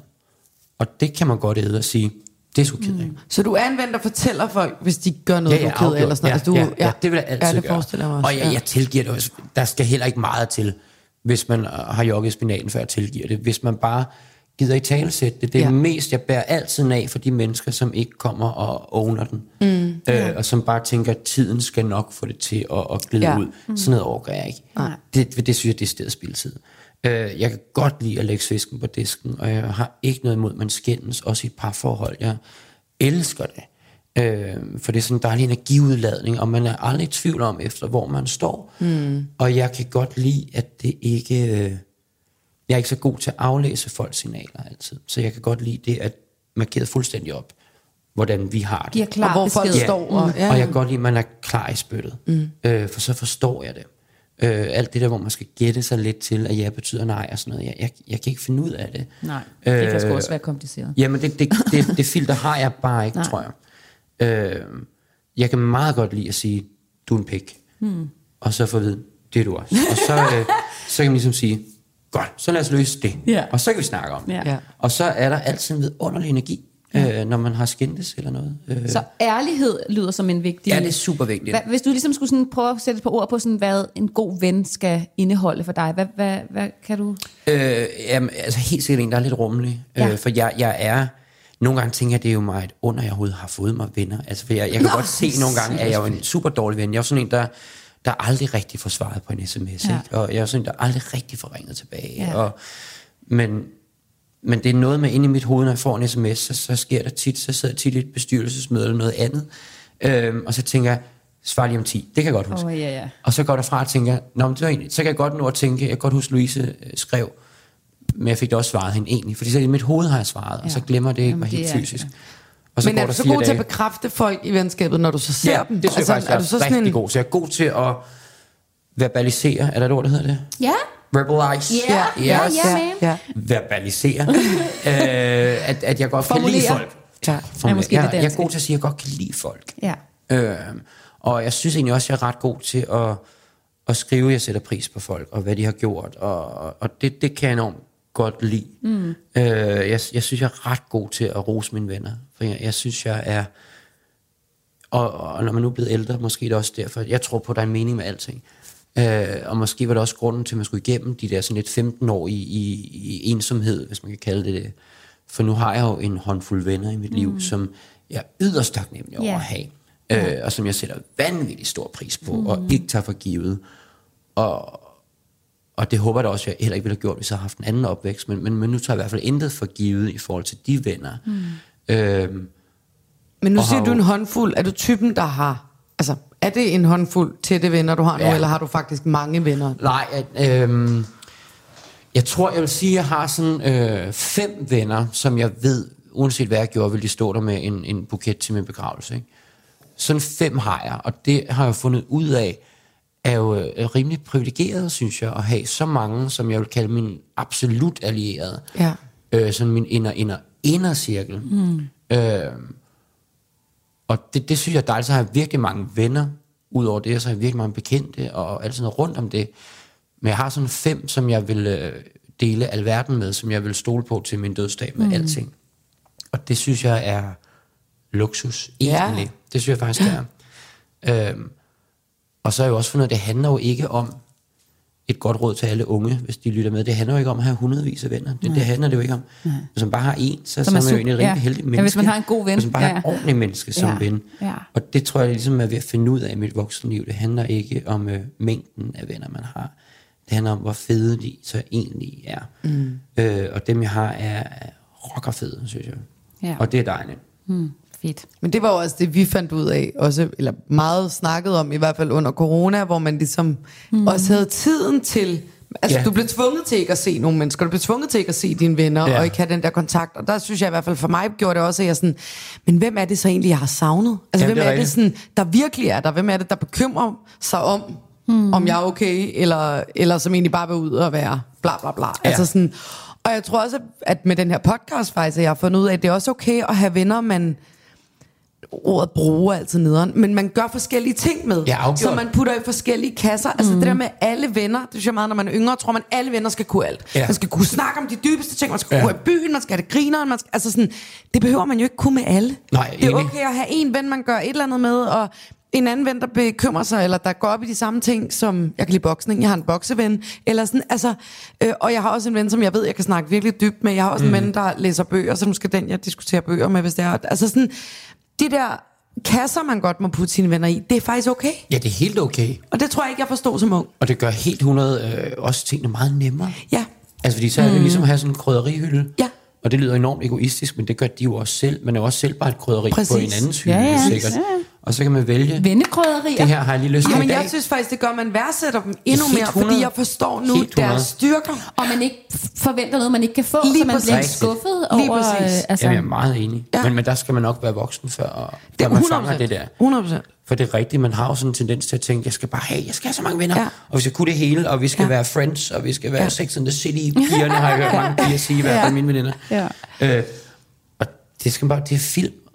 Og det kan man godt æde og sige, det er sgu ked af. Så du er en ven, der fortæller folk, hvis de gør noget, Ja, ja, du er ked af, afgjort. eller sådan noget. ja, Altså, du, ja, ja, det vil jeg altid ja, det gøre. forestiller jeg mig også. Og jeg, jeg tilgiver det også. Der skal heller ikke meget til, hvis man har jogget spinaten, før jeg tilgiver det. Hvis man bare gider i talesætte det. Det er Ja. ja. mest, jeg bærer altid af for de mennesker, som ikke kommer og owner den. Mm, øh, og som bare tænker, at tiden skal nok få det til at, at glide Ja. ja. ud. Sådan noget overgår jeg ikke. Nej. Det, det synes jeg, det er stedet spildtid. Øh, jeg kan godt lide at lægge fisken på disken, og jeg har ikke noget imod, at man skændes, også i et par forhold. Jeg elsker det. Øh, for det er sådan en dejlig energiudladning, og man er aldrig i tvivl om efter, hvor man står. Mm. Og jeg kan godt lide, at det ikke... Øh, jeg er ikke så god til at aflæse folks signaler altid. Så jeg kan godt lide det, at markeret fuldstændig op, hvordan vi har det. Giver klar Og hvor folk besked. står. Og, ja, Og jeg kan godt lide, at man er klar i spyttet. Mm. Øh, for så forstår jeg det. Øh, alt det der, hvor man skal gætte sig lidt til, at ja betyder nej og sådan noget. Jeg, jeg, jeg kan ikke finde ud af det. Nej, det kan Øh, sgu også være kompliceret. Jamen, det, det, det, det filter har jeg bare ikke, Nej. tror jeg. Øh, jeg kan meget godt lide at sige, du er en pik. Mm. Og så få at vide, det er du også. Og så, øh, så kan man ligesom sige, godt, så lad os løse det. Ja. Og så kan vi snakke om det. Ja. Ja. Og så er der altid en vidunderlig energi, ja. øh, når man har skændtes eller noget. Øh. Så ærlighed lyder som en vigtig... Ja, det er super vigtigt. Hvad, hvis du ligesom skulle sådan prøve at sætte på ord på, sådan, hvad en god ven skal indeholde for dig, hvad, hvad, hvad kan du... Øh, jamen, altså helt sikkert en, der er lidt rummelig. Ja. Øh, for jeg, jeg er... Nogle gange tænker jeg, det er jo mig et under, jeg overhovedet har fået mig venner. Altså, for jeg, jeg kan Nå, godt se nogle gange, at jeg er jo en super dårlig ven. Jeg er sådan en, der, der aldrig rigtig får svaret på en sms. Ja. Ikke? Og jeg er sådan en, der aldrig rigtig får ringet tilbage. Ja. Og, men, men det er noget med inde i mit hoved, når jeg får en sms, så, så sker der tit, så sidder jeg tit i et bestyrelsesmøde eller noget andet. Øhm, og så tænker jeg, svar lige om ti. Det kan jeg godt huske. Oh, ja, ja. Og så går der fra og tænker, Nå, men det var egentlig, så kan jeg godt nå at tænke, jeg kan godt huske, Louise øh, skrev, men jeg fik da også svaret hende egentlig, fordi så i mit hoved har jeg svaret, ja. Og så glemmer det ikke mig helt er, fysisk. Ja. Og så Men er du så god dage. til at bekræfte folk i venskabet, når du så ser ja, dem? det synes altså, jeg faktisk, er, er du så rigtig sådan en... god. Så jeg er god til at verbalisere, er der et ord, der hedder det? Ja. Verbalize. Ja, yes. ja, ja, ja. Verbalisere. øh, at, at jeg godt Formulere. kan lide folk. Ja. Ja, måske jeg, jeg er god til at sige, at jeg godt kan lide folk. Ja. Øh, og jeg synes egentlig også, at jeg er ret god til at, at skrive, at jeg sætter pris på folk, og hvad de har gjort. Og, og det, det kan jeg enormt godt lide. Mm. Øh, jeg, jeg synes, jeg er ret god til at rose mine venner. For jeg, jeg synes, jeg er... Og, og når man nu er blevet ældre, måske er det også derfor. Jeg tror på, at der er en mening med alting. Øh, og måske var det også grunden til, at man skulle igennem de der sådan lidt femten år i, i, i ensomhed, hvis man kan kalde det det. For nu har jeg jo en håndfuld venner i mit mm. liv, som jeg er yderst taknemmelig over yeah. at have. Øh, yeah. Og som jeg sætter vanvittigt stor pris på, mm. og ikke tager for givet. Og... Og det håber jeg da også, jeg heller ikke ville have gjort, hvis jeg havde haft en anden opvækst. Men, men, men nu tager jeg i hvert fald intet for givet i forhold til de venner. Mm. Øhm, men nu siger du en håndfuld. Er du typen, der har... Altså, er det en håndfuld tætte venner, du har nu? Ja. Eller har du faktisk mange venner? Nej, at, øhm, jeg tror, jeg vil sige, at jeg har sådan øh, fem venner, som jeg ved, uanset hvad jeg gjorde, vil de stå der med en, en buket til min begravelse. Ikke? Sådan fem har jeg, og det har jeg fundet ud af, er jo øh, rimelig privilegeret, synes jeg, at have så mange, som jeg vil kalde min absolut allierede. Ja. Øh, sådan min inner, inner, inner cirkel. Mm. Øh, og det, det synes jeg er dejligt, så har jeg virkelig mange venner. Udover det, så har jeg virkelig mange bekendte, og alt sådan noget rundt om det. Men jeg har sådan fem, som jeg vil øh, dele alverden med, som jeg vil stole på til min dødsdag med mm. alting. Og det synes jeg er luksus, egentlig. Ja. Det synes jeg faktisk er. Øh, Og så har jeg jo også fundet, at det handler jo ikke om et godt råd til alle unge, hvis de lytter med. Det handler jo ikke om at have hundredvis af venner. Det, det handler det jo ikke om. Nej. Hvis man bare har en, så, så er man jo egentlig et rigtig ja. heldig menneske. Ja, hvis man har en god ven. Hvis man bare ja. har et ordentligt menneske som ja. ven. Ja. Og det tror jeg ligesom er ved at finde ud af i mit voksenliv. Det handler ikke om øh, mængden af venner, man har. Det handler om, hvor fede de så egentlig er. Mm. Øh, og dem, jeg har, er rockerfede, synes jeg. Ja. Og det er dejligt. Mm. Fedt. Men det var jo også det, vi fandt ud af, også, eller meget snakket om, i hvert fald under corona, hvor man ligesom mm. også havde tiden til, altså ja. du blev tvunget til ikke at se nogle mennesker, du blev tvunget til ikke at se dine venner, ja. og ikke have den der kontakt, og der synes jeg i hvert fald for mig gjorde det også, at jeg sådan, men hvem er det så egentlig, jeg har savnet? Altså ja, hvem er, er det sådan, der virkelig er der? Hvem er det, der bekymrer sig om, mm. om jeg er okay, eller, eller som egentlig bare vil ud og være bla bla bla. Ja. Altså sådan, og jeg tror også, at med den her podcast faktisk, jeg har fundet ud af, at det er også okay at have venner, man ordet bruger altid nederen, men man gør forskellige ting med, ja, så man putter i forskellige kasser. Altså mm. det der med alle venner, det synes jeg meget, når man er yngre, tror man, alle venner skal kunne alt. Ja. Man skal kunne snakke om de dybeste ting, man skal ja. kunne gå i byen, man skal have det grineren, man skal, altså sådan, det behøver man jo ikke kunne med alle. Nej, det er okay at have en ven, man gør et eller andet med, og en anden ven, der bekymrer sig, eller der går op i de samme ting, som, jeg kan lide boksning, jeg har en bokseven, eller sådan, altså, øh, og jeg har også en ven, som jeg ved, jeg kan snakke virkelig dybt med, jeg har også mm. en ven, der læser bøger, så måske den, jeg diskuterer bøger med, hvis det er, altså sådan, de der kasser, man godt må putte sine venner i, det er faktisk okay. Ja, det er helt okay. Og det tror jeg ikke, jeg forstod som ung. Og det gør helt hundrede øh, også tingene meget nemmere. Ja. Altså, fordi så er det mm. ligesom at have sådan en krydderihylde. Ja. Og det lyder enormt egoistisk, men det gør de jo også selv. Man er jo også selv bare et krydderi Præcis. På en andens hylde, ja, ja. sikkert. Ja. Og så kan man vælge. Vennekrydderier. Det her har jeg lige lyst til. Ja, men jeg synes faktisk, det gør, man værdsætter dem endnu mere, hundrede, fordi jeg forstår nu deres styrker. Og man ikke forventer noget, man ikke kan få, lige så man præcis. bliver skuffet lige over... Præcis. Altså, Jamen, jeg er meget enig. Ja. Men, men der skal man nok være voksen før, og før man fanger det der. hundrede procent. For det er rigtigt, man har jo sådan en tendens til at tænke, jeg skal bare have, jeg skal have så mange venner, ja. og vi skal kunne det hele, og vi skal ja. være friends, og vi skal være ja. Sex and the City. Pigerne har jeg hørt mange piger sige, i hvert fald mine veninder. Ja. Øh, og det skal bare, det er film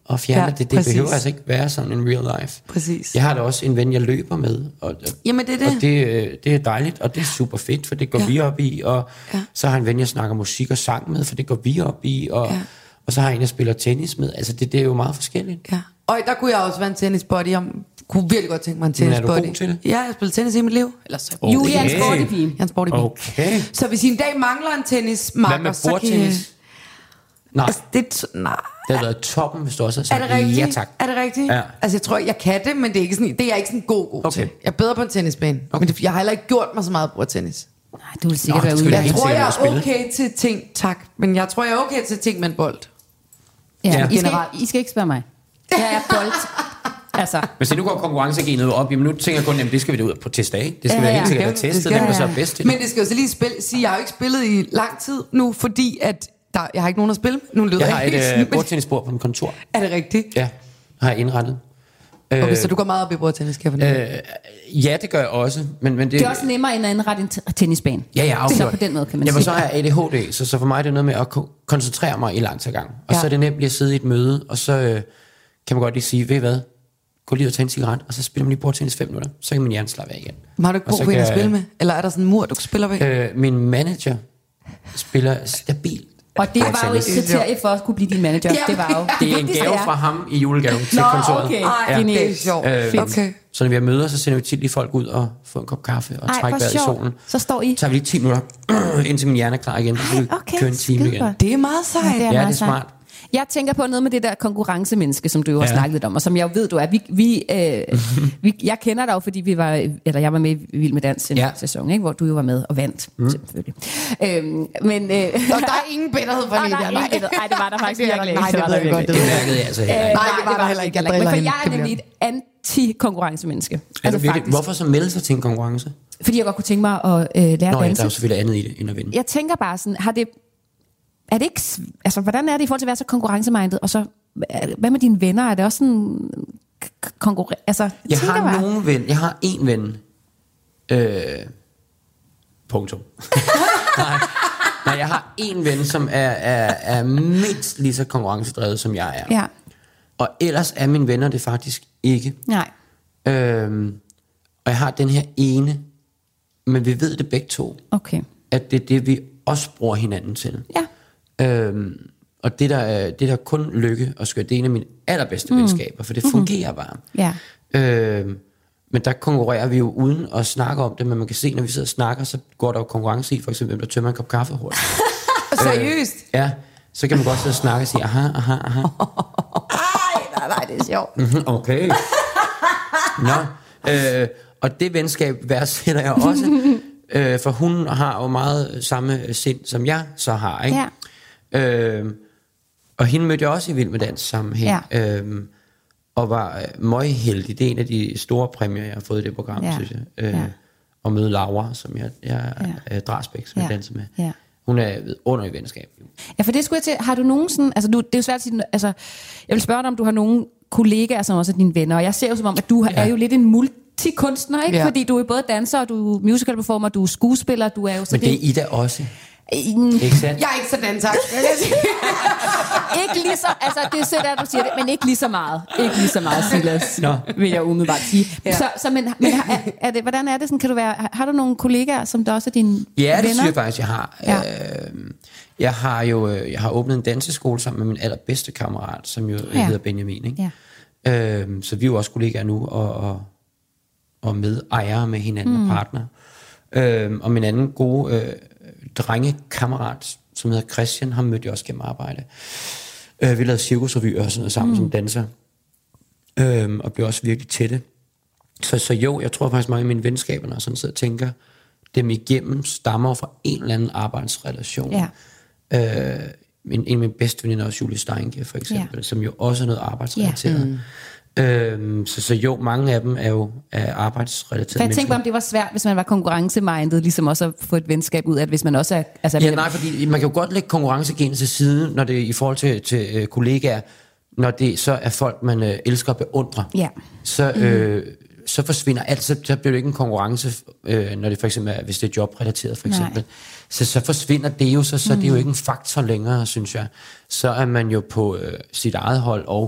at fjerne Ja, det. Det præcis. behøver altså ikke være sådan en real life. Præcis. Jeg har da også en ven, jeg løber med, og, Jamen, det er det. og det, øh, det er dejligt, og det er super fedt, for det går ja. vi op i, og Ja. så har jeg en ven, jeg snakker musik og sang med, for det går vi op i, og, Ja. og så har jeg en, jeg spiller tennis med. Altså, det, det er jo meget forskelligt. Ja. Og der kunne jeg også være en tennisbody. Jeg kunne virkelig godt tænke mig en Men er du tennisbody. god til det? Ja, jeg har spillet tennis i mit liv. Eller så. Okay. Julia er en sportypige. Jeg er en sportypige. Okay. Så hvis I en dag mangler en tennismarker, Hvad med så kan bordtennis? Nej, Altså, det, er t- nej. det har været toppen, hvis du også har Er sagt det rigtigt? ja tak. Er det rigtigt? Ja. Altså, jeg tror, jeg kan det, men det er, ikke sådan, det er jeg ikke sådan god, god Okay. til. Jeg er bedre på en tennisbane. Okay. Men det, jeg har heller ikke gjort mig så meget bordtennis. Nej, du vil sikkert Nå, være det ude skal af vi Jeg helt tror, sikkert jeg at spille. er okay til ting, tak. Men jeg tror, jeg er okay til ting med en bold. Ja, Ja. I, skal, Generelt. I skal ikke spørge mig. Jeg er bold. Altså, Men se, nu går konkurrencegenet op, jamen nu tænker jeg kun, jamen det skal vi da ud på teste af. Det skal Ja, ja, vi ja. helt sikkert have Det testet, skal hvem der jeg. så er bedst til det. Men det skal jo så lige spille, sige, jeg har jo ikke spillet i lang tid nu, fordi at der, jeg har ikke nogen at spille. Nu lyder Jeg har helt et sådan, øh, men- bordtennisbord på mit kontor. Er det rigtigt? Ja, har jeg indrettet. Okay, Øh, så du går meget op i bordtennis, kan jeg fornemme. øh, ja, det gør jeg også. Men, men det, det er også nemmere end at indrette en t- tennisbane. Ja, ja, Så afgjort. på den måde kan man Jamen, sige. så har jeg A D H D, så, så for mig er det noget med at ko- koncentrere mig i lang tid gang. Og Ja. ja. så er det nemt lige at sidde i et møde, og så øh, kan man godt lige sige, ved I hvad, gå lige ud og tage en cigaret, og så spiller man lige bordtennis fem minutter, så kan min hjerne slappe af igen. Men har du ikke og brug så for en kan at jeg- spille med? Eller er der sådan en mur, du kan spille ved? Øh, min manager spiller stabil. Og det var jo et bordtennis. kriterie for at kunne blive din manager. Ja. Det var jo Det er en vigtigste gave fra ham i julegave til Nå, kontoret. okay. Ej, Ja. det er sjovt. Øh, Okay. Så når vi har møder, så sender vi tit lige folk ud og får en kop kaffe og Ej, trække hvor vejret i sjovt. solen. Så står I. Så tager vi lige ti minutter, indtil min hjerne er klar igen, så kan vi okay, køre en time skide igen. godt. Det er meget sejt. Ja, det er Ja, meget det er sejt. smart. Jeg tænker på noget med det der konkurrencemenneske, som du jo har Ja. snakket lidt om, og som jeg jo ved, du er. Vi, vi, øh, vi, jeg kender dig jo, fordi vi var, eller jeg var med i Vild med Dans en Ja. sæson, ikke? Hvor du jo var med og vandt, mm. selvfølgelig. Øhm, men, øh, Og der er ingen bitterhed for Åh, lige der er der. ingen bitterhed. Ej, det var der faktisk Det er der- virkelig nej, ikke. det var ved der jeg godt, virkelig Det ikke. mærkede jeg altså heller ikke. Øh, Nej, det var der heller ikke. Jeg Men driller for hende. jeg er Det nemlig et anti-konkurrencemenneske. Er du Altså virkelig, faktisk. hvorfor så melde sig til en konkurrence? Fordi jeg godt kunne tænke mig at øh, lære Nå at ja, der er danse. jo selvfølgelig andet i det, end at vinde. Jeg tænker bare sådan, har det, er det ikke, s- altså hvordan er det i forhold til at være så konkurrencemindet, og så, hvad med dine venner, er det også sådan konkurrence, altså, Jeg tænker har bare- nogen ven, jeg har en ven, øh, punktum. nej, nej, jeg har en ven, som er, er, er mindst lige så konkurrencedrevet, som jeg er. Ja, Og ellers er mine venner det faktisk ikke. nej, Øhm, og jeg har den her ene, men vi ved det begge to, okay, at det er det, vi også bruger hinanden til. ja, Øhm, og det der, er- det der kun lykke og skørt, det er en af mine allerbedste mm. venskaber, for det fungerer bare. ja, Øhm, men der konkurrerer vi jo uden at snakke om det, men man kan se, når vi sidder og snakker, så går der jo konkurrence i, for eksempel, hvem der tømmer en kop kaffe hurtigt. Seriøst? Ja, så kan man godt sidde og snakke og sige, aha, aha, aha. Ej, nej, nej, det er sjovt. Mhm, okay. Nå, øh, og det venskab værdsætter jeg også, øh, for hun har jo meget samme sind, som jeg så har, ikke? Ja. Øh, og hende mødte jeg også i Vild med Dans sammenhæng, ja. øh, og var øh, møgheldig. Det er en af de store præmier, jeg har fået i det program, Ja. synes jeg. Øh, Ja. Og møde Laura, som jeg, jeg Ja. øh, Drasbæk, som Ja. jeg danser med. Ja. Hun er under i venskab. Ja, for det skulle jeg til, har du nogen sådan, altså du, det er jo svært at sige, altså, jeg vil spørge dig, om du har nogen kollegaer, som også er dine venner, og jeg ser jo som om, at du ja. er jo lidt en multikunstner, ikke? Ja. Fordi du er både danser, og du er musical performer, du er skuespiller, du er jo så Men det er Ida også, Mm, ikke sandt? Jeg er ikke sådan, tak. ikke lige så, altså det er sødt, at du siger det, men ikke lige så meget. Ikke lige så meget, Silas, Nå. vil jeg umiddelbart sige. Ja. Så, så men, men er, er det, hvordan er det sådan, kan du være, har, har du nogle kollegaer, som der også er dine Ja, det venner? synes jeg faktisk, jeg har. Ja. Øh, jeg har jo øh, jeg har åbnet en danseskole sammen med min allerbedste kammerat, som jo Ja. ja. hedder Benjamin. Ikke? Ja. Øh, så vi er jo også kollegaer nu, og, og, og medejere med hinanden mm. og partner. Øh, og min anden gode øh, drengekammerat, som hedder Christian, ham mødte jeg også gennem arbejde. Øh, vi lavede cirkusrevyer og sådan noget sammen mm. som danser. Øh, og blev også virkelig tætte. Så, så jo, jeg tror faktisk mange af mine venskaber, når jeg sådan sidder og tænker, dem igennem stammer fra en eller anden arbejdsrelation. Ja. Øh, en, en af mine bedste veninder er også Julie Steinke, for eksempel, ja. som jo også er noget arbejdsrelateret. Ja. Mm. Øhm, så, så jo, mange af dem er jo er arbejdsrelateret. For jeg tænkte bare, om det var svært, hvis man var konkurrencemindet, ligesom også at få et venskab ud af, at hvis man også er... Altså, Ja, nej, fordi man kan jo godt lægge konkurrencegenet til side, når det er i forhold til, til øh, kollegaer, når det så er folk, man øh, elsker at beundre. Ja. Så, øh, så forsvinder alt, så, så bliver det ikke en konkurrence, øh, når det for eksempel er, hvis det er jobrelateret for eksempel. Nej. Så, så forsvinder det jo, så, så mm. det er jo ikke en faktor længere, synes jeg. Så er man jo på øh, sit eget hold, og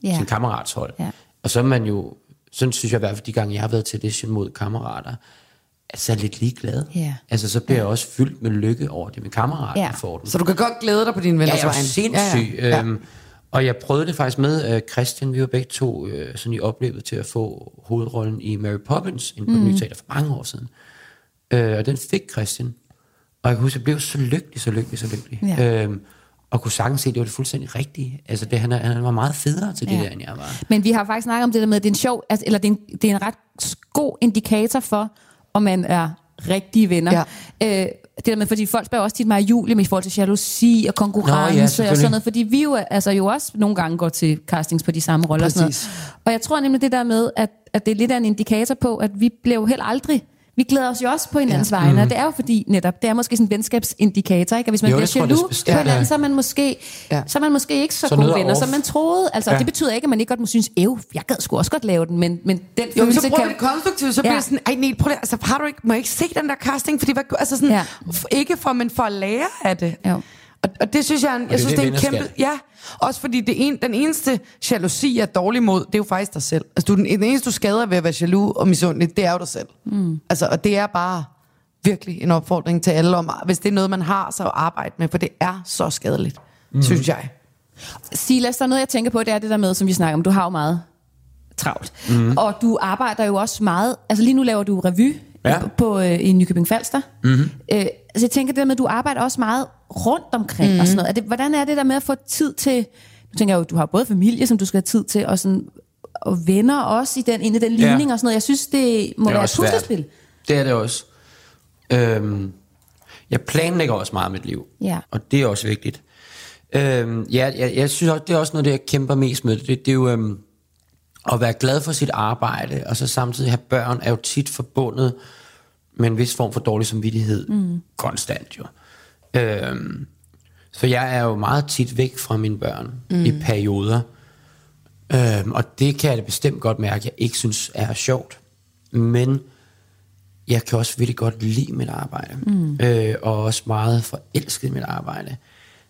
Ja. sin kammerats hold. Ja. Og så er man jo, sådan synes jeg i hvert fald de gange, jeg har været til audition mod kammerater, altså er lidt ligeglad. Ja. Altså så bliver ja. jeg også fyldt med lykke over det med kammerater, Ja. får den. Så du kan godt glæde dig på dine venners Ja, vegne. jeg er sindssyg. Ja, ja. Ja. Øhm, og jeg prøvede det faktisk med uh, Christian. Vi var begge to uh, sådan i oplevet til at få hovedrollen i Mary Poppins inde på mm. Nye Teater for mange år siden. Uh, og den fik Christian. Og jeg kan huske, jeg blev så lykkelig, så lykkelig, så lykkelig. Ja. Øhm, og kunne sagtens se, at det var det fuldstændig rigtige. Altså, det, han, er, han var meget federe til det ja. der, end jeg var. Men vi har faktisk snakket om det der med, at det er en sjov, altså, eller det er en, det er en ret god indikator for, om man er rigtige venner. Ja. Øh, det der med, fordi folk spørger også tit mig i Julie med i forhold til jalousi og konkurrence Nå, ja, og sådan noget, fordi vi jo altså jo også nogle gange går til castings på de samme roller. Og, sådan noget. Og jeg tror nemlig det der med, at, at det er lidt af en indikator på, at vi blev heller aldrig. Vi glæder os jo også på hinandens ja. vegne, mm. og det er jo fordi netop, det er måske sådan en venskabsindikator, ikke? Og hvis man jo, bliver jaloux på hinanden, så er man måske, ja. så er man måske ikke så, så gode venner, off. som man troede. Altså, ja. det betyder ikke, at man ikke godt må synes, æv, jeg gad sgu også godt lave den, men, men den jo, følelse så bruger kan... det konstruktivt, så ja. bliver sådan, ej nej, prøv det, altså, har du ikke, må jeg ikke se den der casting, fordi, altså sådan, ja. ikke for, men for at lære af det. Ja. Og, og det synes jeg, jeg det synes, det er en kæmpe... Ja, også fordi det en, den eneste jalousi, jeg er dårlig mod, det er jo faktisk dig selv. Altså, du, den, den eneste, du skader ved at være jaloux og misundelig, det er jo dig selv. Mm. Altså, og det er bare virkelig en opfordring til alle om, hvis det er noget, man har, så arbejde med, for det er så skadeligt, mm. synes jeg. Silas, der er noget, jeg tænker på, det er det der med, som vi snakker om, du har jo meget travlt. Mm. Og du arbejder jo også meget, altså lige nu laver du revy ja. på, på, øh, i Nykøbing Falster. Mm-hmm. Øh, altså jeg tænker det der med, at du arbejder også meget rundt omkring mm. og sådan noget. Er det, hvordan er det der med at få tid til, nu tænker jeg jo, du har både familie, som du skal have tid til, og, sådan, og venner også i den, inde i den ligning ja. og sådan noget. Jeg synes, det må det være et puslespil. Det er det også. Øhm, jeg planlægger også meget mit liv, ja. og det er også vigtigt. Øhm, ja, jeg, jeg synes også, det er også noget, det jeg kæmper mest med. Det, det er jo øhm, at være glad for sit arbejde, og så samtidig have børn, er jo tit forbundet med en vis form for dårlig samvittighed. Mm. Konstant jo. Øhm, så jeg er jo meget tit væk fra mine børn mm. i perioder. Øhm, og det kan jeg da bestemt godt mærke, at jeg ikke synes er sjovt. Men jeg kan også virkelig godt lide mit arbejde. Mm. Øh, og også meget forelsket i mit arbejde.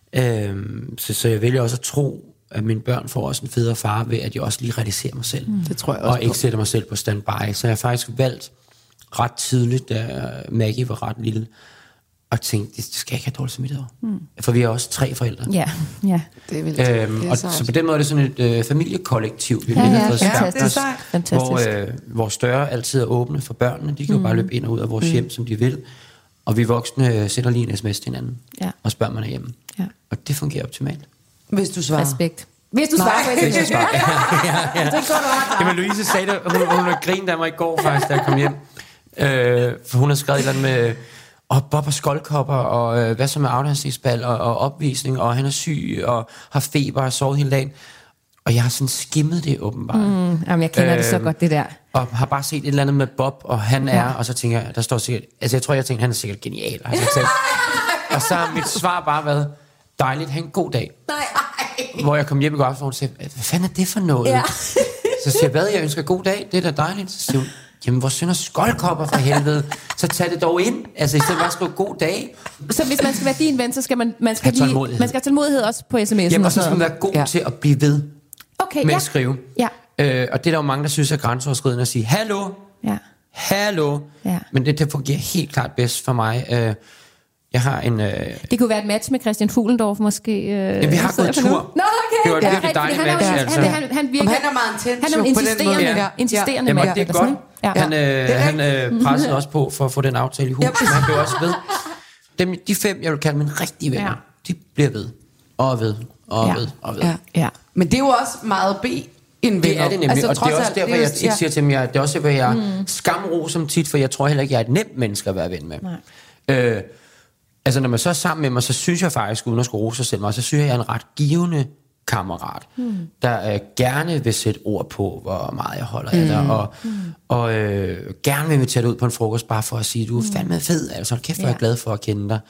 Øhm, så, så jeg vælger også at tro, at mine børn får også en federe far ved, at jeg også lige realiserer mig selv. Mm. Det tror jeg også og ikke på. Sætter mig selv på standby. Så jeg har faktisk valgt ret tidligt, da Maggie var ret lille, og tænkte, det skal jeg ikke have dårligt samvittighed over. Mm. For vi er også tre forældre. Ja, ja. Det er vildt. Øhm, det er og så, så på den måde er det sådan et øh, familiekollektiv, vi ja, ja, har fået skabt ja, os, hvor øh, vores døre altid er åbne for børnene. De kan mm. jo bare løbe ind og ud af vores mm. hjem, som de vil. Og vi voksne øh, sender lige en sms til hinanden, ja. og spørger man hjemme. Ja. Og det fungerer optimalt. Hvis du svarer. Respekt. Hvis du svarer på Hvis jeg svarer. Ja, ja, ja. Det går Jamen, Louise sagde det, hun, hun har grinet af mig i går faktisk, da jeg kom hjem. Øh, for hun har skrevet et eller andet med, og Bob og skoldkopper, og øh, hvad så med afdansningsbal, og, og opvisning, og han er syg, og har feber, og sovet hele dagen. Og jeg har sådan skimmet det åbenbart. Mm, jamen, jeg kender øh, det så godt, det der. Og har bare set et eller andet med Bob, og han er, ja. og så tænker jeg, der står sikkert, altså jeg tror, jeg tænker, han er sikkert genial. Og, tænkt, og så har mit svar bare været, dejligt, have en god dag. Nej, ej. Hvor jeg kom hjem i går aften, og sagde, hvad fanden er det for noget? Ja. Så siger jeg, hvad, jeg ønsker god dag, det er da dejligt. Så siger hun, jamen, hvor synd er skoldkopper for helvede. Så tag det dog ind. Altså, i stedet bare skrive god dag. Så hvis man skal være din ven, så skal man, man skal lige, man skal have tålmodighed også på sms'en. Jamen, og så skal man være god ja. til at blive ved okay, med ja. at skrive. Ja. Øh, og det er der jo mange, der synes er grænseoverskridende at sige, hallo, ja. hallo. Ja. Men det, det fungerer helt klart bedst for mig. Øh, jeg har en... Øh, det kunne være et match med Christian Fuglendorf, måske. Øh, ja, vi har gået tur. Nå, okay. Det var et virkelig dejligt match, han, altså. Han, han, han, virker, han er meget intens. Han er en insisterende, ja. insisterende ja. match. Det er godt. Ja. Han, øh, han øh, pressede også på for at få den aftale i hus. Ja. Han blev også ved. Dem, de fem, jeg vil kalde mine rigtige venner, ja. de bliver ved. Og ved. Og ja. ved. Og ved. Ja. Ja. Men det er jo også meget B. En det er det nemlig, altså, og det er også derfor, jeg tit ja. siger til dem, jeg, det er også derfor, jeg mm. skamro som tit, for jeg tror heller ikke, jeg er et nemt menneske at være ven med. Øh, altså, når man så er sammen med mig, så synes jeg faktisk, uden at skulle rose sig selv mig, så synes jeg, jeg er en ret givende kammerat, mm. der øh, gerne vil sætte ord på, hvor meget jeg holder af dig, mm. og, mm. og øh, gerne vil invitere dig ud på en frokost, bare for at sige, du er fandme fed, altså hold kæft, hvor ja. jeg er glad for at kende dig.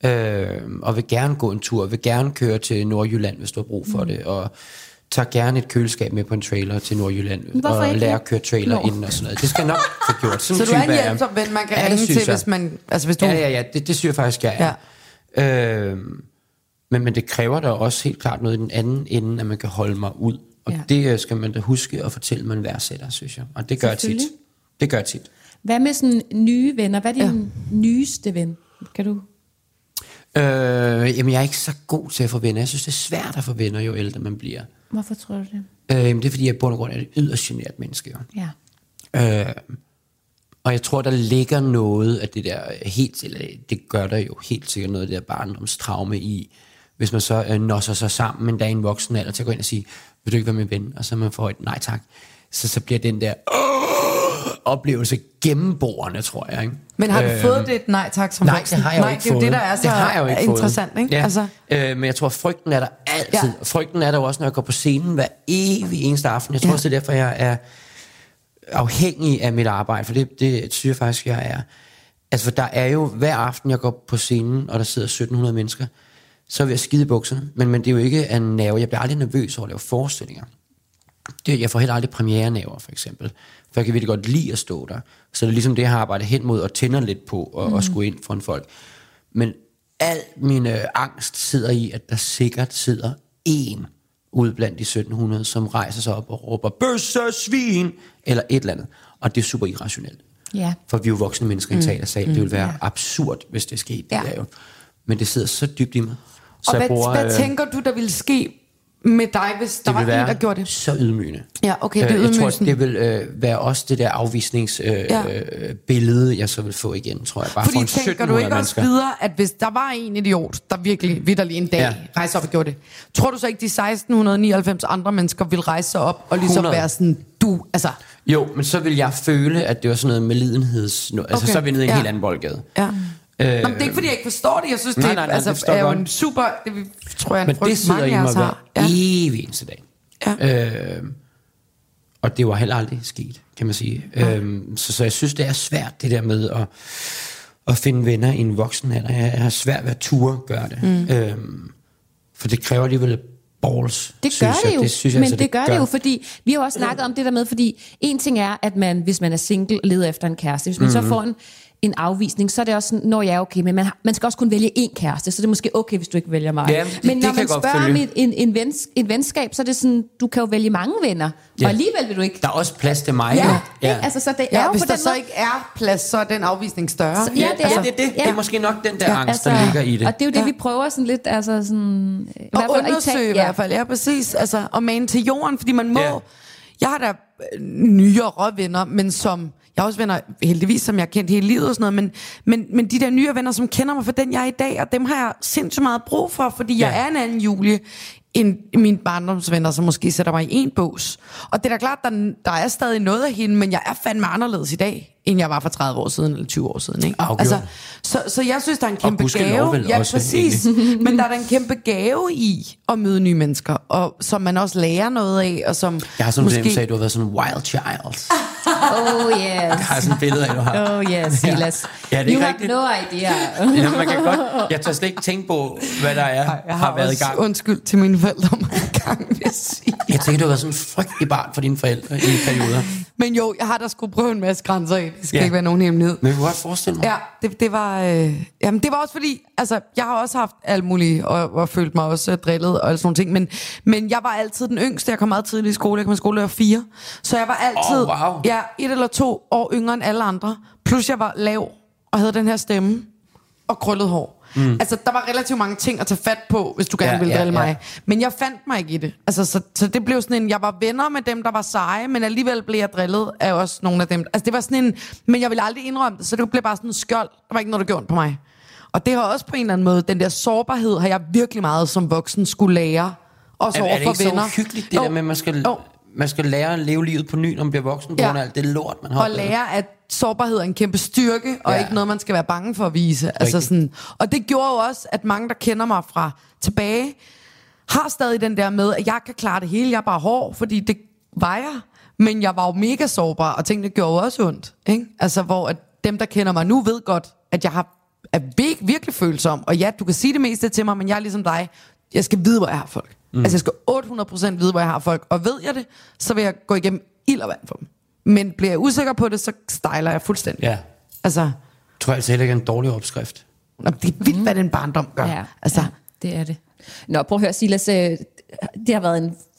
Øh, og vil gerne gå en tur, vil gerne køre til Nordjylland, hvis du har brug for mm. det, og tager gerne et køleskab med på en trailer til Nordjylland, hvorfor og ikke? lærer at køre trailer no. ind og sådan noget. Det skal nok få gjort. Sådan så du er en hjælpsom ven, man kan ja, ringe til, hvis man... Altså, hvis du... Ja, ja, ja, det, det synes jeg faktisk, jeg er. Ja. Øh, men, men det kræver da også helt klart noget i den anden ende, at man kan holde mig ud Og ja. det skal man da huske at fortælle, man værdsætter, synes jeg. Og det gør jeg tit. Det gør jeg tit. Hvad med sådan nye venner? Hvad er din ja. nyeste ven? Kan du... Øh, jamen, jeg er ikke så god til at få venner. Jeg synes, det er svært at få venner, jo ældre man bliver. Hvorfor tror du det? Øh, det er, fordi jeg i bund og grund er et yderst genert menneske. Jo. Ja. Øh, og jeg tror, der ligger noget af det der, helt, eller det gør der jo helt sikkert noget af det der barndomstraume i, hvis man så øh, nosser sig sammen en dag i en voksen alder til at gå ind og sige, vil du ikke være min ven? Og så man får et nej tak. Så, så bliver den der øh, oplevelse gennemborende, tror jeg. Ikke? Men har du øh, fået det et nej tak som nej, voksen? Det har jeg jo nej, ikke det er jo det, der er så er interessant. Ikke? Ja. Altså. Øh, men jeg tror, frygten er der altid. Ja. Frygten er der også, når jeg går på scenen hver evig eneste aften. Jeg tror ja. også, det er derfor, jeg er afhængig af mit arbejde, for det, det synes jeg faktisk, jeg er. Altså, for der er jo hver aften, jeg går på scenen, og der sidder sytten hundrede mennesker, så vil jeg skide i bukserne. Men, men det er jo ikke en nerve. Jeg bliver aldrig nervøs over at lave forestillinger. Det, jeg får heller aldrig premiere-nerver, for eksempel. For jeg kan virkelig godt lide at stå der. Så det er ligesom det, jeg har arbejdet hen mod og tænder lidt på og, mm. og skulle ind foran folk. Men al min øh, angst sidder i, at der sikkert sidder én ude blandt de sytten hundrede, som rejser sig op og råber, bøsse, svin, eller et eller andet. Og det er super irrationelt. Ja. For vi er jo voksne mennesker i en teatersal. Mm. Det ville være ja. absurd, hvis det skete. Ja. Det er jo. Men det sidder så dybt i mig. Så og hvad, bruger, hvad øh, tænker du, der ville ske med dig, hvis der var en, der gjorde det? Så ydmygende. Ja, okay, det er øh, Jeg tror, ydmygelsen. det vil øh, være også det der afvisningsbillede, øh, ja. billede, jeg så vil få igen, tror jeg. Bare fordi for tænker du ikke mennesker. også videre, at hvis der var en idiot, der virkelig vitterlig en dag ja. rejste op og gjorde det, tror du så ikke, de seksten nioghalvfems andre mennesker vil rejse sig op og ligesom hundrede være sådan, du, altså... Jo, men så vil jeg føle, at det var sådan noget med lidenheds... Altså, okay. så er vi nede i en ja. helt anden boldgade. Ja. Øh, Nå, men det er ikke, fordi jeg ikke forstår det. Jeg synes, nej, det, nej, nej, altså, det er jo en super... Det tror jeg, en men det sidder i mig hver ja. evig eneste dag. Ja. Øh, og det var heller aldrig sket, kan man sige. Ja. Øh, så, så jeg synes, det er svært, det der med at, at finde venner i en voksen alder. Jeg har svært ved at ture gøre det. Mm. Øh, for det kræver alligevel balls, det gør det jo, det synes jeg, men altså, det, det gør, gør det jo, fordi vi har jo også snakket om det der med, fordi en ting er, at man, hvis man er single og leder efter en kæreste, hvis man mm-hmm. så får en, en afvisning, så er det også sådan, når jeg er okay, men man, har, man skal også kun vælge én kæreste, så det er måske okay, hvis du ikke vælger mig. Ja, det, men når det man spørger om en, en, en, vens, en venskab, så er det sådan, du kan jo vælge mange venner, ja. og alligevel vil du ikke. Der er også plads til mig. Ja, ja. Ikke? Altså, så det ja, er jo hvis på der den så måde. ikke er plads, så er den afvisning større. Så, ja, det er, altså, det, er det. Ja. det er måske nok den der ja, angst, altså, der ligger i det. Og det er jo det, ja. vi prøver sådan lidt, altså sådan... I og hvert fald, undersøge i, i hvert fald, ja, præcis. Altså, og mane til jorden, fordi man må... Ja. Jeg har da nyere venner, men som... Jeg har også venner, heldigvis, som jeg har kendt hele livet og sådan noget, men, men, men de der nye venner, som kender mig for den, jeg er i dag, og dem har jeg sindssygt meget brug for, fordi ja. jeg er en anden Julie, end mine barndomsvenner, som måske sætter mig i en bås. Og det er da klart, der, der er stadig noget af hende, men jeg er fandme anderledes i dag, end jeg var for tredive år siden, eller tyve år siden. Ikke? Ah, okay. Altså, så, så jeg synes, der er en kæmpe gave. Ja, også, præcis. Men der er da en kæmpe gave i at møde nye mennesker, og som man også lærer noget af, og som jeg har sådan måske... måske... at du har været sådan en wild child. Oh yes. Jeg har sådan et billede af, du har. Oh yes, Silas. Ja, det er you have rigtigt. no idea. Ja, man kan godt. Jeg tør slet ikke tænke på, hvad der er, Ej, jeg har, har været i gang. Undskyld til mine forældre mange gange, vil jeg sige. Jeg tænker, du har været sådan en frygtelig barn for dine forældre i perioder. Men jo, jeg har da sgu prøvet en masse grænser af. Det skal ja. ikke være nogen hemmelighed. Men jeg kunne godt forestille mig. Ja, det, det var... Øh, jamen, det var også fordi... Altså, jeg har også haft alt muligt, og, og følt mig også uh, drillet og sådan nogle ting. Men, men jeg var altid den yngste. Jeg kom meget tidligt i skole. Jeg kom i skole, da jeg var fire. Så jeg var altid... Oh, wow. Ja, et eller to år yngre end alle andre. Plus jeg var lav og havde den her stemme og krøllet hår. Mm. Altså, der var relativt mange ting at tage fat på, hvis du gerne ja, ville ja, drille ja. mig. Men jeg fandt mig ikke i det. Altså, så, så det blev sådan en... Jeg var venner med dem, der var seje, men alligevel blev jeg drillet af også nogle af dem. Altså, det var sådan en... Men jeg ville aldrig indrømme det, så det blev bare sådan en skjold. Der var ikke noget, der gjorde på mig. Og det har også på en eller anden måde... Den der sårbarhed har jeg virkelig meget som voksen skulle lære. Også over for venner. Er det ikke så hyggeligt, det oh. der med, at man skal... Oh. Man skal lære at leve livet på ny, når man bliver voksen, på grund af alt det lort, man har. Og lære, at sårbarhed er en kæmpe styrke, og ja. ikke noget, man skal være bange for at vise. Altså sådan, og det gjorde jo også, at mange, der kender mig fra tilbage, har stadig den der med, at jeg kan klare det hele, jeg er bare hård, fordi det var jeg. Men jeg var jo mega sårbar, og tingene gjorde jo også ondt. Ikke? Altså, hvor at dem, der kender mig nu, ved godt, at jeg har, er virkelig følsom. Og ja, du kan sige det meste til mig, men jeg er ligesom dig. Jeg skal vide, hvor jeg har folk. Mm. Altså jeg skal otte hundrede procent vide, hvor jeg har folk. Og ved jeg det, så vil jeg gå igennem ild og vand for dem. Men bliver jeg usikker på det, så styler jeg fuldstændig. Ja. Altså, jeg tror altså heller ikke er en dårlig opskrift. Det er vildt, hvad den barndom gør. Ja, altså. ja, det er det. Nå, prøv at høre, Silas. Det har været en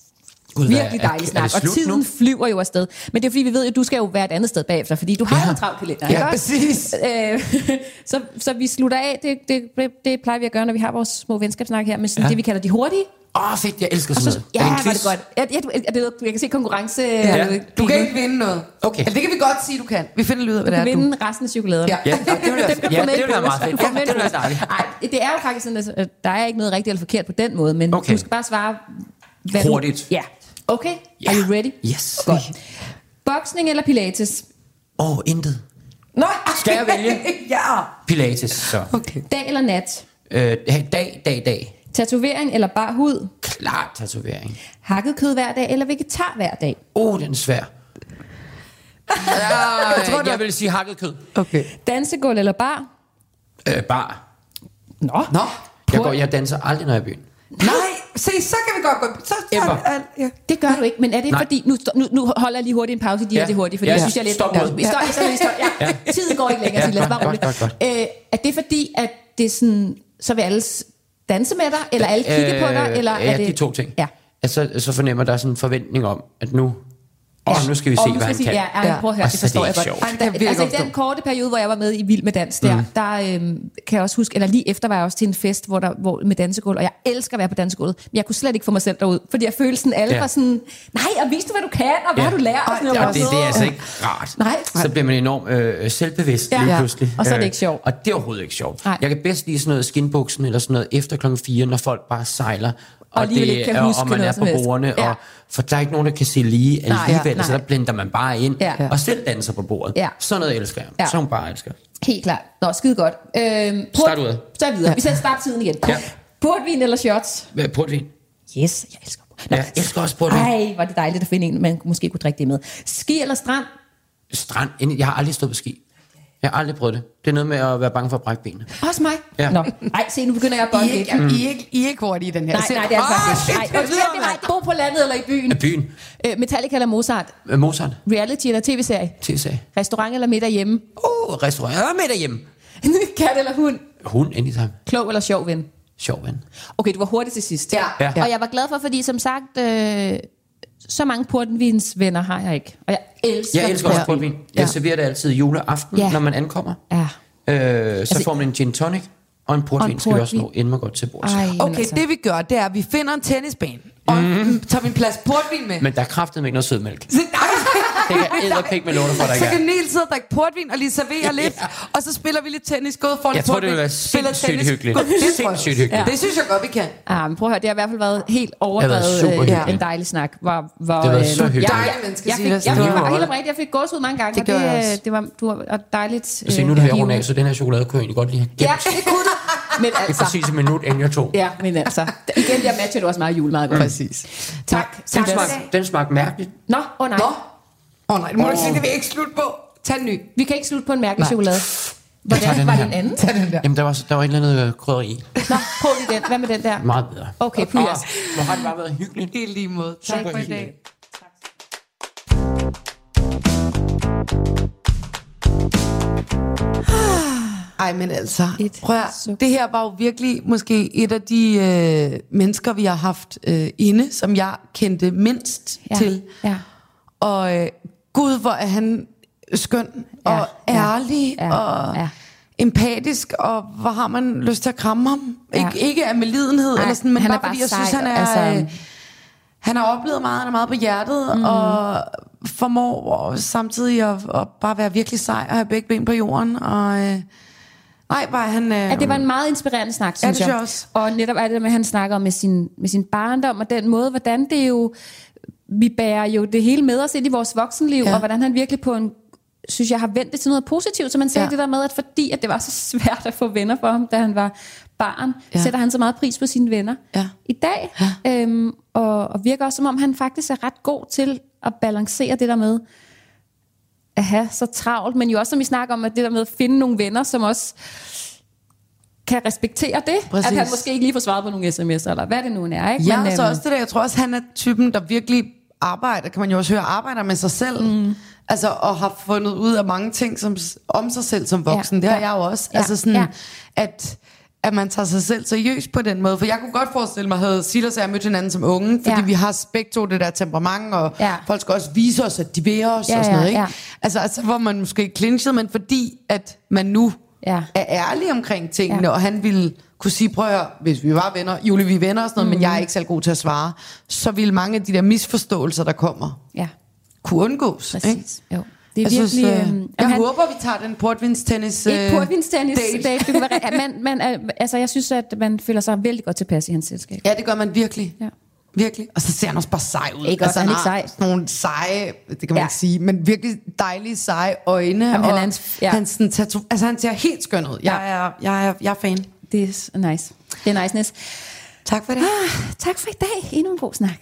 Gud, Virkelig er- dejlig er snak, det og slut tiden nu? flyver jo afsted. Men det er fordi, vi ved jo, at du skal jo være et andet sted bagefter, fordi du har Ja. jo en travl kalender. Ja, ikke også? præcis. Øh, så, så vi slutter af, det, det, det plejer vi at gøre, når vi har vores små venskabssnak her, med sådan Ja. det, vi kalder de hurtige. Åh, oh, fedt, jeg elsker sådan noget. Ja, er det en var det quiz? godt. Ja, ja, du, er det, jeg kan se konkurrence. Ja. Du kan ikke vinde noget. Okay. Eller det kan vi godt sige, du kan. Vi finder ud af, hvad Du det kan er, du. vinde resten af chokoladerne. Ja. Ja, det vil være, Dem kan du ja, få med det i vil være pose. meget fedt. Du får Ja, med i det vil være pose. dejligt. Ej, det er jo faktisk sådan, at der er ikke noget rigtigt eller forkert på den måde, men Okay. du skal bare svare hvad Hurtigt. Du, ja. Okay, Ja. are you ready? Yes. Godt. Boksning eller pilates? Åh, oh, intet. Nå, Skal jeg vælge? ja. Pilates, så. Okay. Dag eller nat? Øh, dag, dag, dag. Tatovering eller bar hud? Klart tatovering. Hakket kød hver dag eller vegetar hver dag? Åh, oh, den er svær. Ja, tror, du- jeg vil sige hakket kød. Okay. Dansegulv eller bar? Øh, bar. Nå. Nå. Jeg, går, jeg danser aldrig, når jeg er i byen. Nej, se, så kan vi godt gå. Så, så, Ever. al, ja. Det gør du ikke, men er det Nej. fordi... Nu, nu, nu holder jeg lige hurtigt en pause i de Ja. her, det er hurtigt, fordi Ja. jeg synes, jeg er lidt... Stop Ja. mod. Vi står, så vi står, ja. Ja. Tiden går ikke længere, Ja, så lad os godt, bare roligt. godt, godt, Øh, er det fordi, at det er sådan... Så vil alle s- danse med dig, eller alle kigge på dig, eller ja, er det... de to ting. Ja. Altså, så fornemmer der sådan en forventning om, at nu, åh, nu skal vi se, og nu hvad skal han vi kan. sige, ja, ja, prøv at høre, Og det så er det forstår jeg ikke godt. sjovt. Ej, det kan jeg virkelig Altså i godt den korte periode, hvor jeg var med i Vild med Dans, der, mm. der øhm, kan jeg også huske, eller lige efter var jeg også til en fest, hvor der, hvor, med dansegulv, og jeg elsker at være på dansegulvet, men jeg kunne slet ikke få mig selv derud, fordi jeg følte sådan, alle Ja. var sådan, nej, og vis du, hvad du kan, og hvad Ja. har du lært, og sådan Ej, noget. Og det, det er altså ikke rart. Nej. Så bliver man enormt øh, selvbevidst Ja. lige Ja. pludselig. Og så er det Øh, ikke sjovt. Og det er overhovedet ikke sjovt. Nej. Jeg kan bedst lide sådan noget skinbuksen eller sådan noget efter klokken fire, når folk bare sejler. Og, alligevel ikke kan og, huske og man noget er som på helst. bordene. Ja. Og, for der er ikke nogen, der kan se lige alligevel, nej. så der blender man bare ind. Ja. Og selv danser på bordet. Ja. Sådan noget elsker jeg. Ja. Sådan nogle bare elsker. Helt klart. Nå, skide godt. Øhm, port, Start ud af. Så er vi videre. Vi sætter starttiden igen. Ja. Portvin eller shots? Hvad, portvin? Yes, jeg elsker portvin. Ja, jeg elsker også portvin. Ej, var det dejligt at finde en, man måske kunne drikke det med. Ski eller strand? Strand. Jeg har aldrig stået på ski. Jeg har aldrig prøvet det. Det er noget med at være bange for at brække benene. Også mig. Ja. Nå, ej, se, nu begynder jeg at I, bonde er lidt. ikke, mm. I, er ikke, I er ikke hurtige i den her. Nej, nej, det er det faktisk ikke. Nej, undskyld, det var bo på landet eller i byen. Af byen. Øh, Metallica eller Mozart? Øh, Mozart. Reality eller tv-serie? T-sag. Restaurant eller middag hjemme? Åh, oh, restaurant. Jeg er med derhjemme. Kat eller hund? Hun, anytime. Klog eller sjov ven? Sjov ven. Okay, du var hurtig til sidst. Ja. Ja. Og jeg var glad for, fordi som sagt, øh, så mange portvinsvenner har jeg ikke. Og jeg elsker Jeg elsker også portvin. portvin. Jeg Ja. serverer det altid juleaften, Ja. når man ankommer. Ja. Øh, så får man en gin tonic, og en portvin Og en skal vi også portvin. nå, inden man går til bords. Ej, men Okay, altså. det vi gør, det er, at vi finder en tennisbane, og mm. tager vi en plads portvin med. Men der er kraftedeme ikke noget sødmælk. Så, Det kan edderpæk med låne for, der så ikke kan er. Niels sidde og drikke portvin og lige servere lidt, og så spiller vi lidt tennis, gået foran Jeg tror, det portvin, vil være spiller sindssygt tennis. hyggeligt. Godt, det tror jeg Sindssygt også. hyggeligt. Det synes jeg godt, vi kan. Ah, men prøv at høre, det har i hvert fald været helt Det har overdrevet været super øh, hyggeligt. en dejlig snak. Hvor, hvor, Det har været så øh, hyggeligt. Jeg, Dejlige jeg, mennesker, jeg, fik, Silas. jeg, Det jeg, var var helt godt. oprigtigt, jeg fik gåsehud mange gange, Det og gjorde jeg det, også. øh, det var, du var dejligt. Se, nu er det ved at runde givende. af, så den her chokolade kunne jeg egentlig godt lige have gemt. Ja, det kunne du. Men Det er altså, præcis et minut, inden jeg tog. ja, men altså, igen, der matcher du også meget jul meget godt. Præcis. Tak. Den Tak. smagte, den smagte mærkeligt. Nå, åh oh, nej. Nå. Åh oh, nej, det må du ikke sige, det vil jeg ikke slutte på. Tag en ny. Vi kan ikke slutte på en mærkelig Nej. chokolade. Jeg tager Hvordan den var her. det en anden? Tag den der. Jamen, der var, der var et eller andet øh, krydderi i. Nå, prøv lige den. Hvad med den der? Meget bedre. Okay, pyas. Ah, hvor har det bare været hyggeligt. Helt lige måde. Tak for i dag. Ej, men altså, Et prøv at, suk. det her var jo virkelig måske et af de øh, mennesker, vi har haft øh, inde, som jeg kendte mindst Ja, til. ja. Og øh, gud, hvor er han skøn Ja, og ja, ærlig ja, og ja. empatisk, og hvor har man lyst til at kramme ham. Ja. Ikke, ikke af medlidenhed, Nej, eller sådan, men han bare, er bare fordi jeg sej, synes, han er... altså. Øh, han har oplevet meget, han er meget på hjertet, mm. og formår og samtidig at, at bare være virkelig sej og have begge ben på jorden. Og, øh, nej, bare han... Øh, Ja, det var en meget inspirerende snak, synes det synes jeg. jeg også. Og netop er det der med, at han snakker om med sin, med sin barndom, og den måde, hvordan det jo... Vi bærer jo det hele med os ind i vores voksenliv, Ja. og hvordan han virkelig på en... synes jeg har vendt det til noget positivt, så man sagde Ja. det der med, at fordi at det var så svært at få venner for ham, da han var barn, Ja. sætter han så meget pris på sine venner Ja. i dag, øhm, og, og virker også som om han faktisk er ret god til at balancere det der med at have så travlt, men jo også som vi snakker om, at det der med at finde nogle venner, som også kan respektere det, Præcis. at han måske ikke lige får svaret på nogle sms'er, eller hvad det nu er, ikke? Ja, men, så øhm, også det der, jeg tror også, han er typen, der virkelig arbejder, kan man jo også høre, arbejder med sig selv. Mm. Altså, og har fundet ud af mange ting som, om sig selv som voksen. Ja, Det har ja. jeg jo også. Ja, Altså sådan, ja. at, at man tager sig selv seriøst på den måde. For jeg kunne godt forestille mig, at havde Silas og jeg mødt hinanden som unge, fordi ja. vi har begge to det der temperament, og ja. folk skal også vise os, at de vil os, ja, og sådan noget, ikke? Ja. Altså, altså, hvor man måske clinchet, men fordi, at man nu ja. er ærlig omkring tingene, ja. og han ville kunne sige, prøv at høre, hvis vi var venner, Julie, vi er venner og sådan noget, mm-hmm. men jeg er ikke selv god til at svare, så ville mange af de der misforståelser, der kommer, ja. kunne undgås. Præcis, ikke? Jo. Det er jeg virkelig, synes, øh, øh, jeg han, håber, vi tager den portvinstennis øh, Et portvinstennis date. date. man, man, altså, jeg synes, at man føler sig vældig godt tilpas i hans selskab. Ja, det gør man virkelig. Ja. Virkelig. Og så ser han også bare sej ud. Ikke altså, han ikke sej. Nogle seje, det kan man ja. ikke sige, men virkelig dejlige, seje øjne. Jamen, og han, ja. han, sådan, tatu- altså, han ser helt skøn ud. Jeg er, jeg er, jeg er fan. Det er nice. Det er niceness. Tak for det. Ah, tak for i dag. Endnu en god snak.